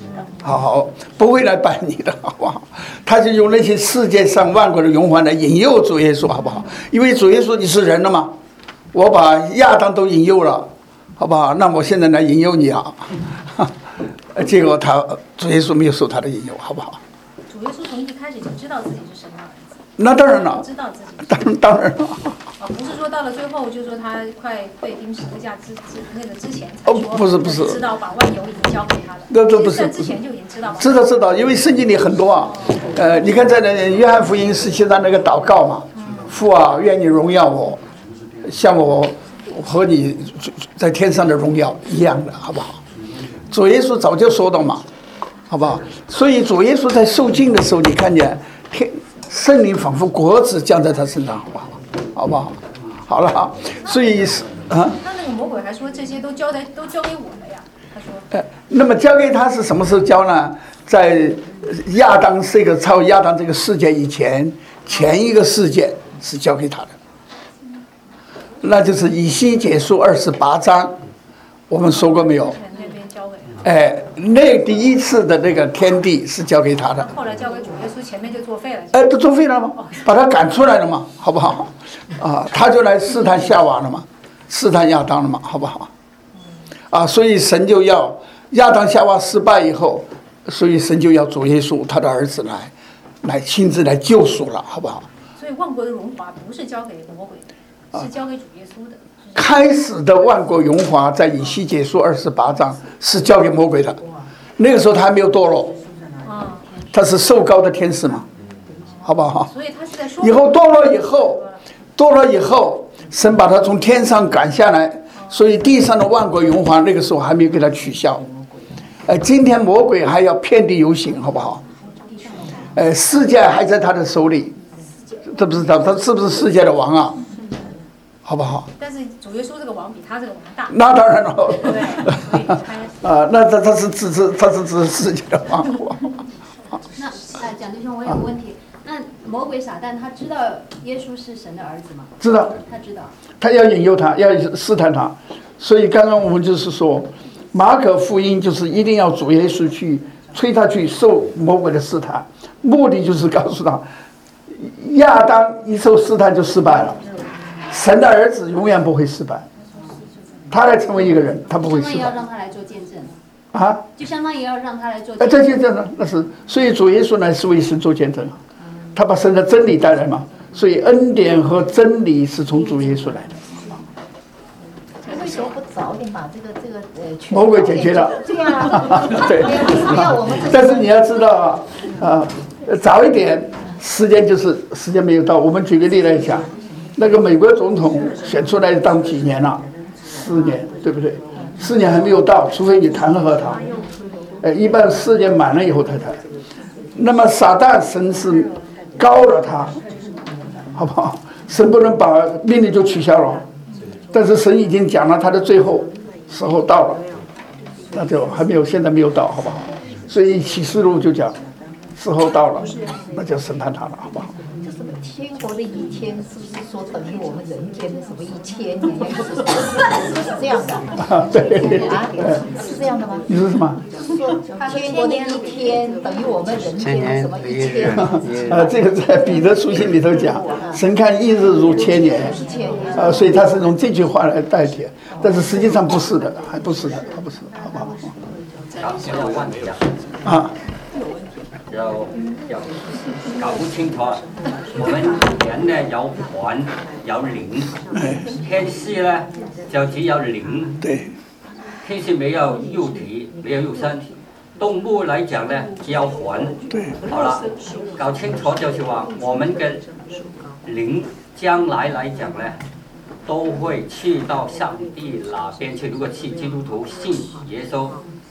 好好，不会来拜你的，好不好？他就用那些世界上万国的荣华来引诱主耶稣，好不好？因为主耶稣你是人了嘛，我把亚当都引诱了，好不好？那我现在来引诱你啊！结果他主耶稣没有受他的引诱，好不好？ 主耶稣从一开始就知道自己是神的儿子。 那当然了， 知道自己。 当当然了。 哦，不是说到了最后，就说他快被钉十字架之之那个之前才说，哦，不是不是， 知道把万有已经交给他了。 那这不是之前就已经知道。 知道知道，因为圣经里很多啊，呃，你看在那约翰福音十七章那个祷告嘛，父啊，愿你荣耀我，像我和你在天上的荣耀一样的，好不好？主耶稣早就说到嘛，好不好？所以主耶稣在受尽的时候，你看见天圣灵仿佛果子降在他身上，好不好？好不好？好了，所以啊， 那那个魔鬼还说这些都交在都交给我了呀，他说。 呃，那么交给他是什么时候交呢？在亚当这个超亚当这个世界以前，前一个世界是交给他的，那就是以西结书二十八章，我们说过没有？哎，那第一次的那个天地是交给他的。 后来交给主耶稣，前面就作废了。 哎，都作废了吗？把他赶出来了嘛，好不好？啊，他就来试探夏娃了嘛，试探亚当了嘛，好不好？啊，所以神就要亚当夏娃失败以后，所以神就要主耶稣他的儿子来，来亲自来救赎了，好不好？ 所以万国的荣华不是交给魔鬼的，是交给主耶稣的。 开始的万国荣华在以西结书二十八章是交给魔鬼的，那个时候他还没有堕落，他是受膏的天使嘛，好不好？ 所以他是在说， 以后堕落以后，堕落以后，神把他从天上赶下来，所以地上的万国荣华那个时候还没有给他取消。呃，今天魔鬼还要遍地游行，好不好？呃，世界还在他的手里，这不是他，他是不是世界的王啊？好不好？ 但是主耶稣这个王比他这个王大。 那当然了。 对， 啊，那他他是指指他是指世界的王。 那呃，蒋弟兄，我有个问题，那魔鬼撒旦他知道耶稣是神的儿子吗？ 知道。 他知道。 他要引诱他，要试探他，所以刚刚我们就是说，马可福音就是一定要主耶稣去催他去受魔鬼的试探，目的就是告诉他，亚当一受试探就失败了。神的儿子永远不会失败，他来成为一个人，他不会失败。 相当于要让他来做见证啊， 就相当于要让他来做见证。 啊，这见证呢，那是所以主耶稣呢是为神做见证，他把神的真理带来嘛，所以恩典和真理是从主耶稣来的。 为什么不早点把这个这个呃魔鬼解决了？ 对呀， 对， 不要我们。 但是你要知道啊，啊，早一点，时间就是时间没有到。我们举个例来讲。那个美国总统选出来当几年了？四年，对不对？四年还没有到，除非你弹劾他。呃，一般四年满了以后才弹。那么撒旦神是高了他，好不好？神不能把命令就取消了，但是神已经讲了他的最后时候到了，那就还没有，现在没有到，好不好？所以启示录就讲时候到了，那就审判他了，好不好？ 天国的一天是不是说等于我们人间的什么一千年？是这样的啊？对啊，是这样的吗？ 你说什么？ 是说天国的一天等于我们人间的什么一千年？ 啊，这个在彼得书信里头讲，神看一日如千年，啊，所以他是用这句话来代替，但是实际上不是的，还不是的，还不是的，好不好？ 有有問題啊！ 啊， 要要搞不清楚，我們人呢有魂有靈，天使呢就只有靈， 對， 天使沒有肉體，沒有肉身。動物來講呢，只有魂。 對， 好了，搞清楚就是話，我們嘅靈將來來講呢，都會去到上帝那邊去。如果是基督徒信耶穌。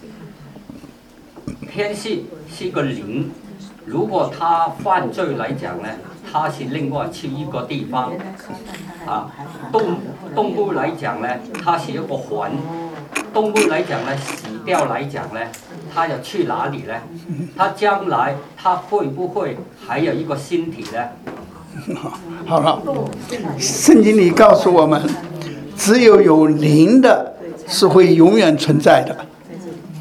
天使是個靈，如果他犯罪來講呢，他是另外去一個地方。啊，動動物來講呢，它是一個魂。動物來講呢，死掉來講呢，它要去哪裡呢？它將來它會不會還有一個身體呢？ 好了，聖經裡告訴我們，只有有靈的是會永遠存在的。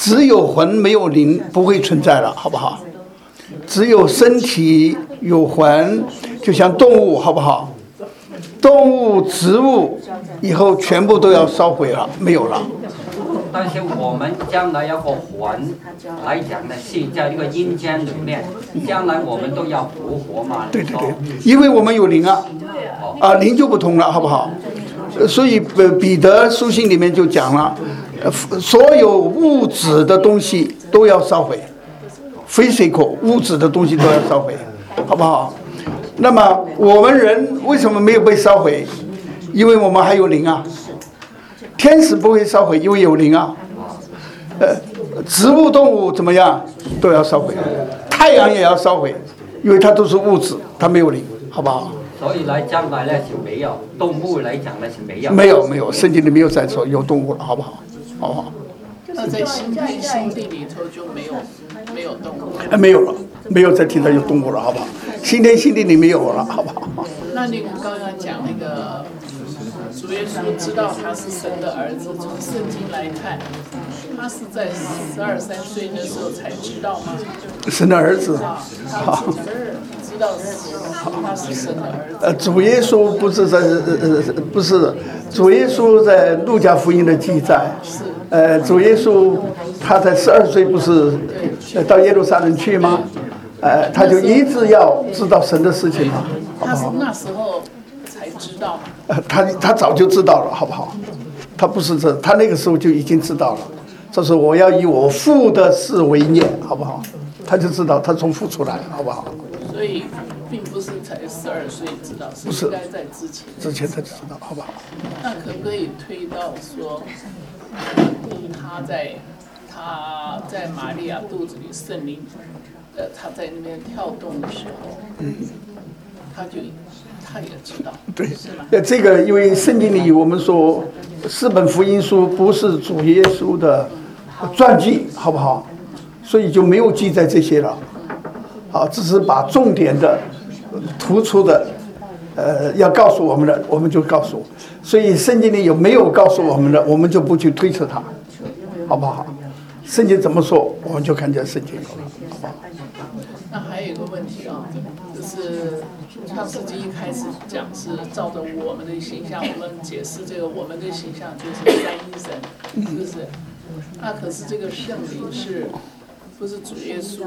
只有魂没有灵不会存在了，好不好？只有身体有魂，就像动物，好不好？动物、植物以后全部都要烧毁了，没有了。 但是我们将来有个魂来讲呢，是在这个阴间里面，将来我们都要复活嘛。 对对对，因为我们有灵啊，啊灵就不同了，好不好？所以彼得书信里面就讲了，所有物质的东西都要烧毁 ，physical 物质的东西都要烧毁，好不好？那么我们人为什么没有被烧毁？因为我们还有灵啊。天使不会烧毁，因为有灵啊。呃，植物、动物怎么样都要烧毁，太阳也要烧毁，因为它都是物质，它没有灵，好不好？ 所以来将来呢是没有，动物来讲呢是没有。 没有没有，圣经里没有再说有动物了，好不好？好不好？ 那在新天新地里头就没有没有动物。 哎，没有了，没有再听到有动物了，好不好？新天新地里没有了，好不好？ 那那个刚刚讲那个。主耶稣知道他是神的儿子，从圣经来看，他是在十二三岁那时候才知道吗？ 神的儿子， 他知道他是神的儿子。 呃，主耶稣不是在呃不是，主耶稣在路加福音的记载，呃，主耶稣他在十二岁不是到耶路撒冷去吗？呃，他就一直要知道神的事情嘛，好不好？ 他是那时候才知道。 呃，他他早就知道了，好不好？他不是这，他那个时候就已经知道了。他说我要以我父的事为念，好不好？他就知道他从父出来，好不好？ 所以并不是才十二岁知道，是应该在之前。 之前他就知道，好不好？ 那可不可以推到说，他在他在玛利亚肚子里圣灵，呃，他在那边跳动的时候，嗯，他就。他也知道， 对，呃，这个因为圣经里我们说四本福音书不是主耶稣的传记，好不好？所以就没有记载这些了，啊，只是把重点的、突出的，呃，要告诉我们的，我们就告诉。所以圣经里有没有告诉我们的，我们就不去推测它，好不好？圣经怎么说，我们就看见圣经有了，好不好？ 那还有一个问题啊，就是创世纪一开始讲是照着我们的形象，我们解释这个我们的形象就是三一神，是不是？那可是这个圣灵是，不是主耶稣，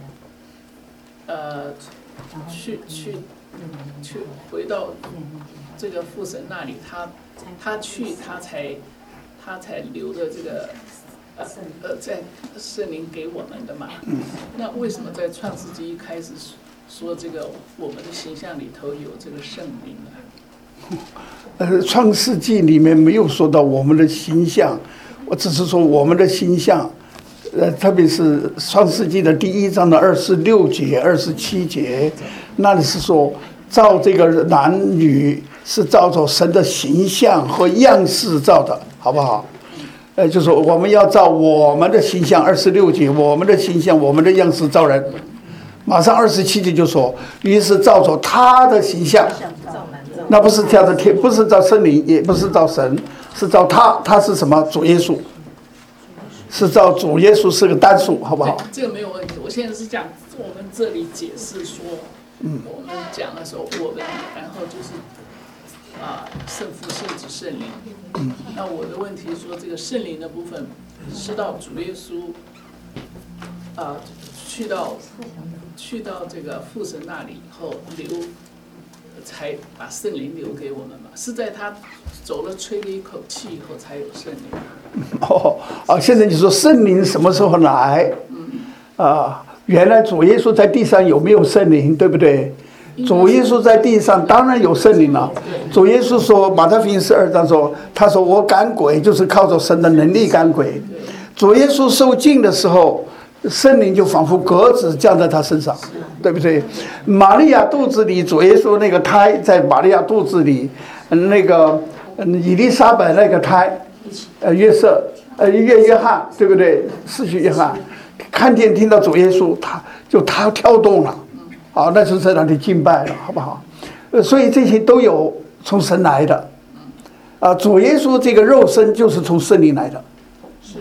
呃，去去去回到这个父神那里，他他去他才他才留的这个。呃呃，在圣灵给我们的嘛，那为什么在创世纪一开始说这个我们的形象里头有这个圣灵呢？ 呃，创世纪里面没有说到我们的形象，我只是说我们的形象，呃，特别是创世纪的第一章的二十六节、二十七节，那里是说造这个男女是照着神的形象和样式造的，好不好？呃，就说我们要照我们的形象，二十六节，我们的形象，我们的样式造人。马上二十七节就说，于是照着他的形象，那不是照着天，不是照圣灵，也不是照神，是照他，他是什么？主耶稣，是照主耶稣是个单数，好不好？ 这个没有问题。我现在是讲我们这里解释说，嗯，我们讲的时候，我们然后就是。啊，圣父、圣子、圣灵。嗯、那我的问题说，这个圣灵的部分是到主耶稣，啊，去到去到这个父神那里以后留，才把圣灵留给我们嘛？是在他走了吹了一口气以后才有圣灵。 哦，啊，现在你说圣灵什么时候来？嗯。啊，原来主耶稣在地上有没有圣灵，对不对？主耶稣在地上当然有圣灵了。主耶稣说，马太福音十二章说，他说我赶鬼就是靠着神的能力赶鬼。主耶稣受尽的时候，圣灵就仿佛鸽子降在他身上，对不对？玛利亚肚子里，主耶稣那个胎在玛利亚肚子里，那个以利沙伯那个胎，呃约瑟，呃约约翰，对不对？失去约翰，看见听到主耶稣，他就他跳动了。好，那就在那里敬拜了，好不好？呃，所以这些都有从神来的，啊，主耶稣这个肉身就是从圣灵来的，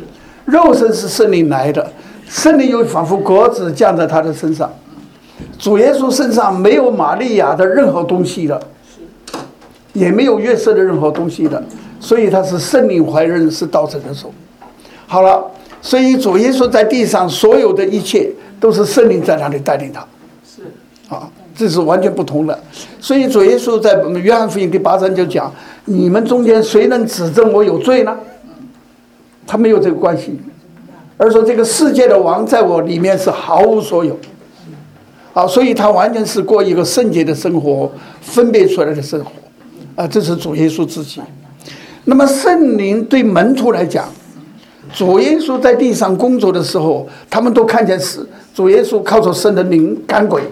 肉身是圣灵来的，圣灵又仿佛果子降在他的身上。主耶稣身上没有玛利亚的任何东西的，也没有约瑟的任何东西的，所以他是圣灵怀孕，是道成的手。好了，所以主耶稣在地上所有的一切都是圣灵在那里带领他， 是啊，这是完全不同的。所以主耶稣在约翰福音第八章就讲：你们中间谁能指证我有罪呢？他没有这个关系，而说这个世界的王在我里面是毫无所有。啊，所以他完全是过一个圣洁的生活，分别出来的生活，啊，这是主耶稣自己。那么圣灵对门徒来讲，主耶稣在地上工作的时候，他们都看见是主耶稣靠着圣的灵赶鬼，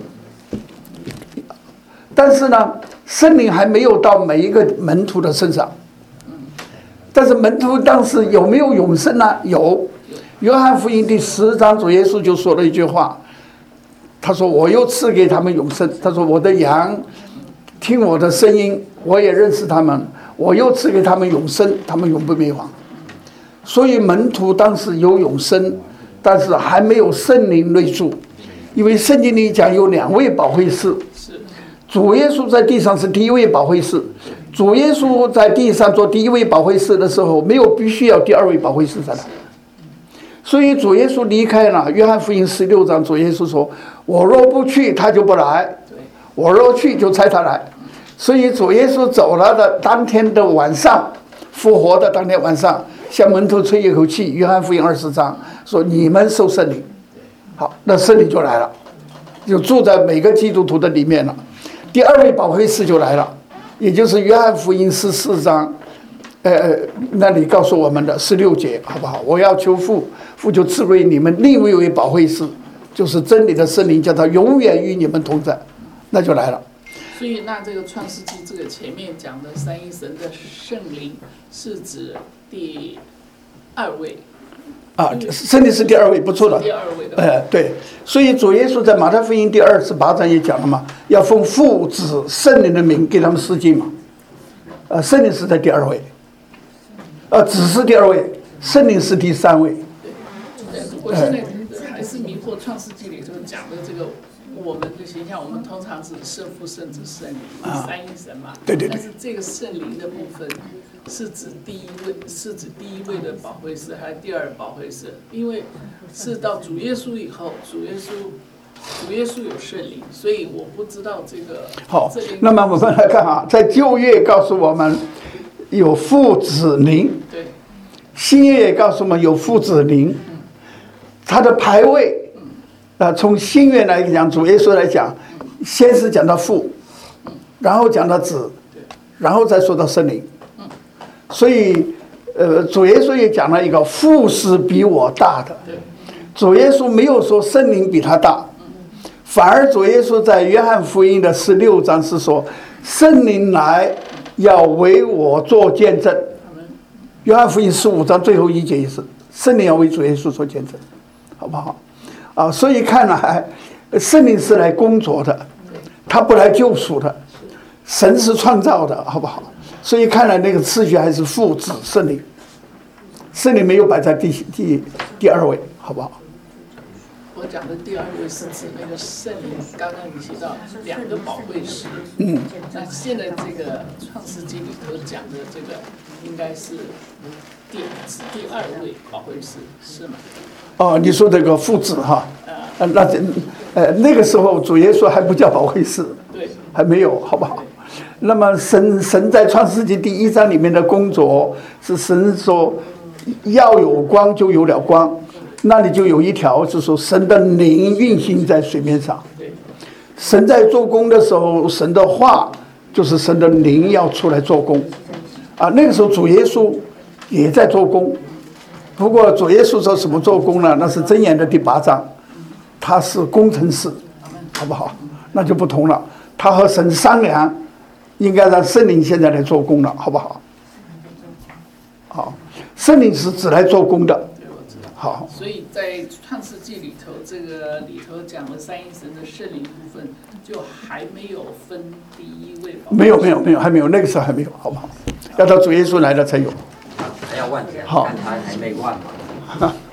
但是呢，圣灵还没有到每一个门徒的身上。但是门徒当时有没有永生呢？有。约翰福音第十章，主耶稣就说了一句话。他说：“我又赐给他们永生。”他说：“我的羊听我的声音，我也认识他们。我又赐给他们永生，他们永不灭亡。”所以门徒当时有永生，但是还没有圣灵内住，因为圣经里讲有两位保惠师。主耶稣在地上是第一位保惠师。主耶稣在地上做第一位保惠师的时候，没有必须要第二位保惠师在那。所以主耶稣离开了。约翰福音十六章，主耶稣说：“我若不去，他就不来；我若去，就差他来。”所以主耶稣走了的当天的晚上，复活的当天晚上，向门徒吹一口气。约翰福音二十章说：“你们受圣灵。”好，那圣灵就来了，就住在每个基督徒的里面了。第二位保惠师就来了，也就是约翰福音十四章。呃，那里告诉我们的十六节，好不好？我要求父，父就赐给你们另外一位保惠师，就是真理的圣灵，叫他永远与你们同在，那就来了。 所以，那这个创世纪这个前面讲的三一神的圣灵，是指第二位啊，圣灵是第二位，不错的。 第二位的。 呃，对，所以主耶稣在马太福音第二十八章也讲了嘛，要奉父子圣灵的名给他们施浸嘛。呃，圣灵是在第二位。呃，只是第二位，圣灵是第三位。 对，我现在还是迷惑创世纪里头讲的这个我们的形象，我们通常是圣父、圣子、圣灵三一神嘛。 对对对。 但是这个圣灵的部分是指第一位，是指第一位的保惠师，还是第二保惠师？因为是到主耶稣以后，主耶稣。主耶稣有圣灵，所以我不知道这个。 好，那么我们来看啊，在旧约告诉我们有父子灵， 对， 新约也告诉我们有父子灵，它的排位，啊，从新约来讲，主耶稣来讲，先是讲到父，然后讲到子，然后再说到圣灵，所以，呃，主耶稣也讲了一个父是比我大的，主耶稣没有说圣灵比他大。反而主耶稣在约翰福音的十六章是说，圣灵来要为我做见证。约翰福音十五章最后一节也是，圣灵要为主耶稣做见证，好不好？啊，所以看来圣灵是来工作的，他不来救赎的，神是创造的，好不好？所以看来那个次序还是父子圣灵，圣灵没有摆在第第第二位，好不好？ 我讲的第二位是指那个圣灵，刚刚你提到两个保惠师。 嗯。 那现在这个创世纪里头讲的这个，应该是第第二位保惠师，是吗？ 哦，你说这个父子哈，呃，那这呃那个时候主耶稣还不叫保惠师， 对， 还没有，好不好？那么神神在创世纪第一章里面的工作是神说要有光就有了光。那里就有一条是说神的灵运行在水面上，神在做工的时候，神的话就是神的灵要出来做工啊。那个时候主耶稣也在做工，不过主耶稣说什么做工呢？那是箴言的第八章，他是工程师，好不好？那就不同了，他和神商量，应该让圣灵现在来做工了，好不好？好，圣灵是只来做工的。好， 所以在创世纪里头，这个里头讲了三一神的圣灵部分，就还没有分第一位保惠师。 没有没有没有，还没有，那个时候还没有，好不好？要到主耶稣来了才有。 还要问， 好， 刚才还没问嘛。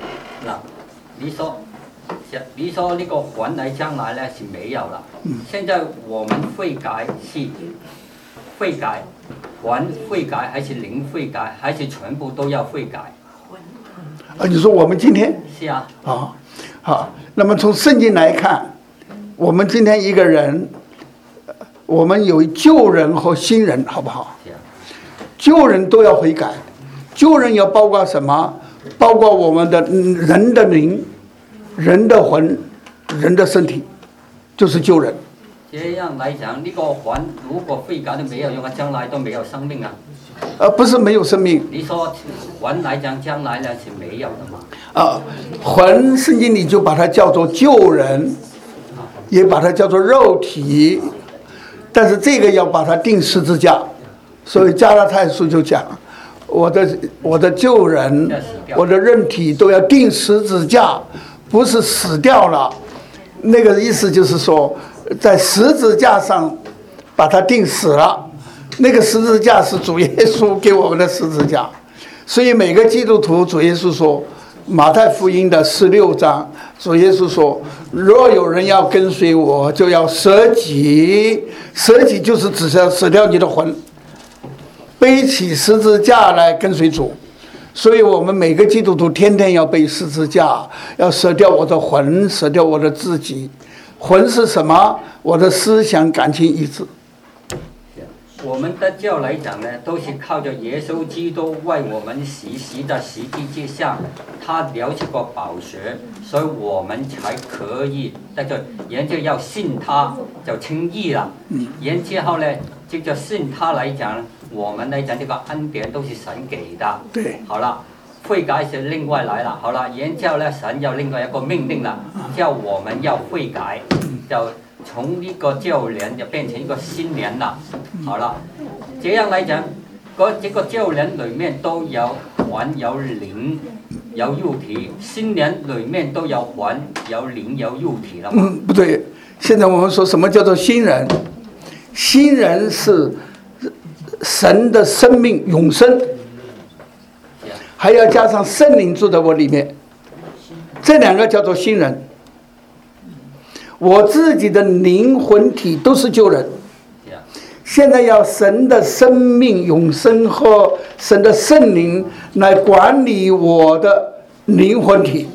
那你说，你说那个还来将来呢是没有了，现在我们悔改是悔改，还悔改还是零悔改，还是全部都要悔改？ 啊，你说我们今天是啊。 啊，好，那么从圣经来看，我们今天一个人，我们有旧人和新人，好不好？旧人都要悔改，旧人要包括什么？包括我们的人的灵、人的魂、人的身体，就是旧人。 这样来讲，那个还如果悔改都没有用啊，将来都没有生命啊。 呃，不是没有生命。 你说还来讲，将来呢是没有的嘛？ 啊，魂圣经里就把它叫做旧人，也把它叫做肉体，但是这个要把它钉十字架。所以加拉太书就讲，我的我的旧人，我的肉体都要钉十字架，不是死掉了。那个意思就是说，在十字架上把它钉死了。那个十字架是主耶稣给我们的十字架，所以每个基督徒，主耶稣说，马太福音的十六章，主耶稣说，若有人要跟随我，就要舍己，舍己就是指向舍掉你的魂，背起十字架来跟随主。所以我们每个基督徒天天要背十字架，要舍掉我的魂，舍掉我的自己。魂是什么？我的思想、感情、意志。 我们的教来讲呢，都是靠着耶稣基督为我们洗洗在十字架上，他流出过宝血，所以我们才可以，但是然之后要信他就称义了。然之后呢，就叫信他来讲，我们来讲这个恩典都是神给的。 对。 好了，悔改是另外来了。好了，然之后呢，神有另外一个命令了，叫我们要悔改，就。从一个旧人就变成一个新人了，好了，这样来讲，个这个旧人里面都有魂、有灵、有肉体，新人里面都有魂、有灵、有肉体了嘛？ 嗯，不对，现在我们说什么叫做新人？新人是神的生命永生，还要加上圣灵住在我里面，这两个叫做新人。我自己的灵魂体都是旧人，现在要神的生命永生和神的圣灵来管理我的灵魂体。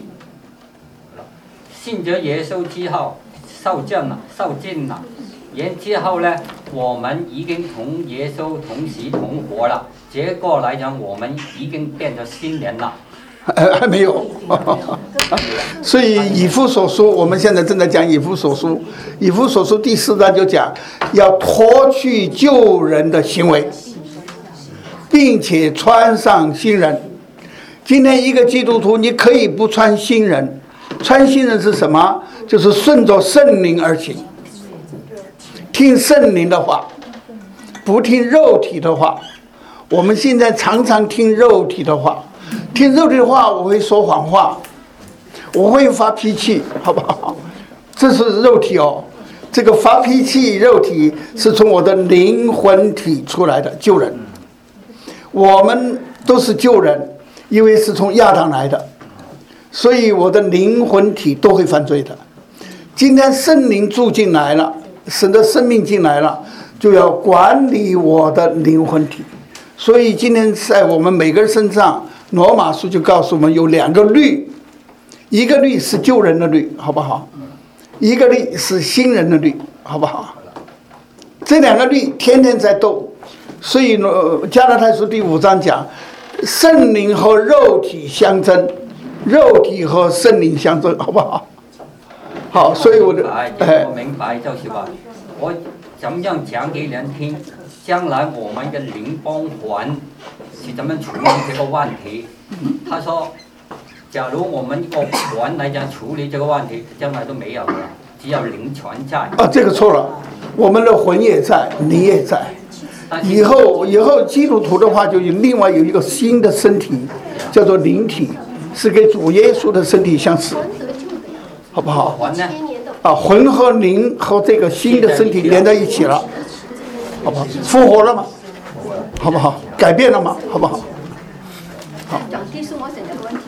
信着耶稣之后受浸了，受浸了，然之後呢，我們已經同耶穌同時同活了。結果來講，我們已經變咗新人了。 呃，还没有，所以以弗所书，我们现在正在讲以弗所书。以弗所书第四章就讲，要脱去旧人的行为，并且穿上新人。今天一个基督徒，你可以不穿新人，穿新人是什么？就是顺着圣灵而行，听圣灵的话，不听肉体的话。我们现在常常听肉体的话。听肉体的话，我会说谎话，我会发脾气，好不好？这是肉体哦。这个发脾气肉体是从我的灵魂体出来的旧人。我们都是旧人，因为是从亚当来的，所以我的灵魂体都会犯罪的。今天圣灵住进来了，神的生命进来了，就要管理我的灵魂体。所以今天在我们每个人身上，罗马书就告诉我们有两个律，一个律是旧人的律，好不好？一个律是新人的律，好不好？这两个律天天在斗，所以呢，加拉太书第五章讲，圣灵和肉体相争，肉体和圣灵相争，好不好？好，所以我的哎，我明白，就是话，我怎樣講給人聽，將來我們嘅靈幫魂是怎麼處理這個問題？他說，假如我們一個魂來講處理這個問題，將來都沒有了，只有靈存在。 啊，這個錯了，我們的魂也在，靈也在。以後以後基督徒的話就有另外有一個新的身體，叫做靈體，是跟主耶穌的身體相似，好不好？ 魂呢？ 啊，魂和靈和這個新的身體連在一起了，好不好？復活了嗎？好不好？改變了嗎？好不好？ 講啲數我成日個問題，就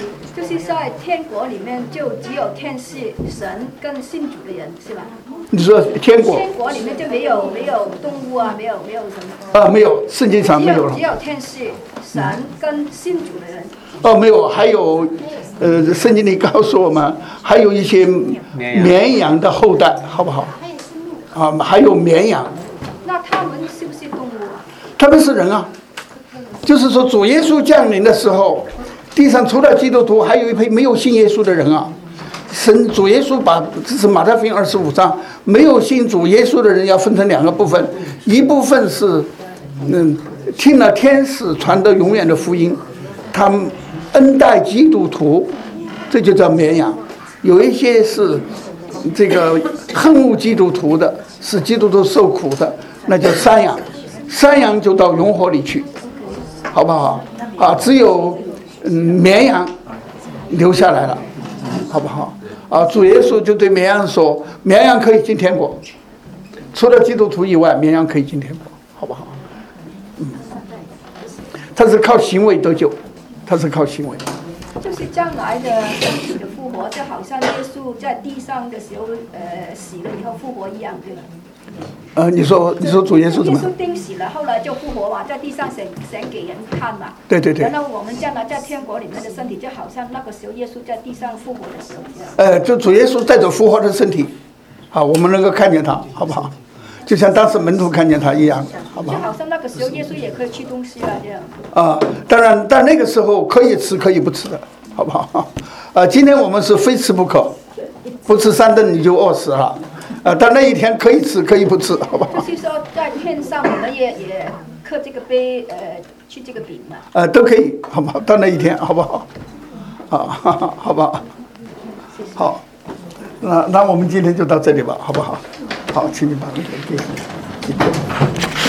就是在天国里面就只有天使、神跟信主的人，是吧？ 你说天国？ 天国里面就没有没有动物啊，没有没有什么。 啊，没有，圣经上没有了只。有只有天使、神跟信主的人。 哦，没有，还有，呃，圣经里告诉我们，还有一些绵羊的后代，好不好？啊，还有绵羊。 那他们是不是动物啊？ 他们是人啊，就是说主耶稣降临的时候，地上除了基督徒，还有一批没有信耶稣的人啊。神主耶稣把，这是马太福音二十五章，没有信主耶稣的人要分成两个部分，一部分是，嗯，听了天使传的永远的福音，他们恩待基督徒，这就叫绵羊；有一些是这个恨恶基督徒的，使基督徒受苦的，那叫山羊。山羊就到永火里去，好不好？啊，只有嗯绵羊留下来了，好不好？啊，主耶稣就对绵羊说：“绵羊可以进天国，除了基督徒以外，绵羊可以进天国，好不好？”嗯，他是靠行为得救，他是靠行为。 就是将来的身体的复活，就好像耶稣在地上的时候，呃，死了以后复活一样，对吧？ 呃，你说你说主耶稣怎么样？ 耶稣钉死了，后来就复活嘛，在地上显显给人看嘛。 对对对。 然后我们将来在天国里面的身体，就好像那个时候耶稣在地上复活的时候一样。 呃，就主耶稣带着复活的身体，好，我们能够看见他，好不好？就像当时门徒看见他一样，好不好？ 就好像那个时候耶稣也可以吃东西了，这样。 啊，当然，但那个时候可以吃，可以不吃的，好不好？啊，今天我们是非吃不可，不吃三顿你就饿死了。啊，但那一天可以吃，可以不吃，好不好？ 就是说，在天上我们也也刻这个碑，呃，吃这个饼嘛。 呃，都可以，好不好？到那一天，好不好？啊，好不好？好，那那我们今天就到这里吧，好不好？好，请你把那个给给给。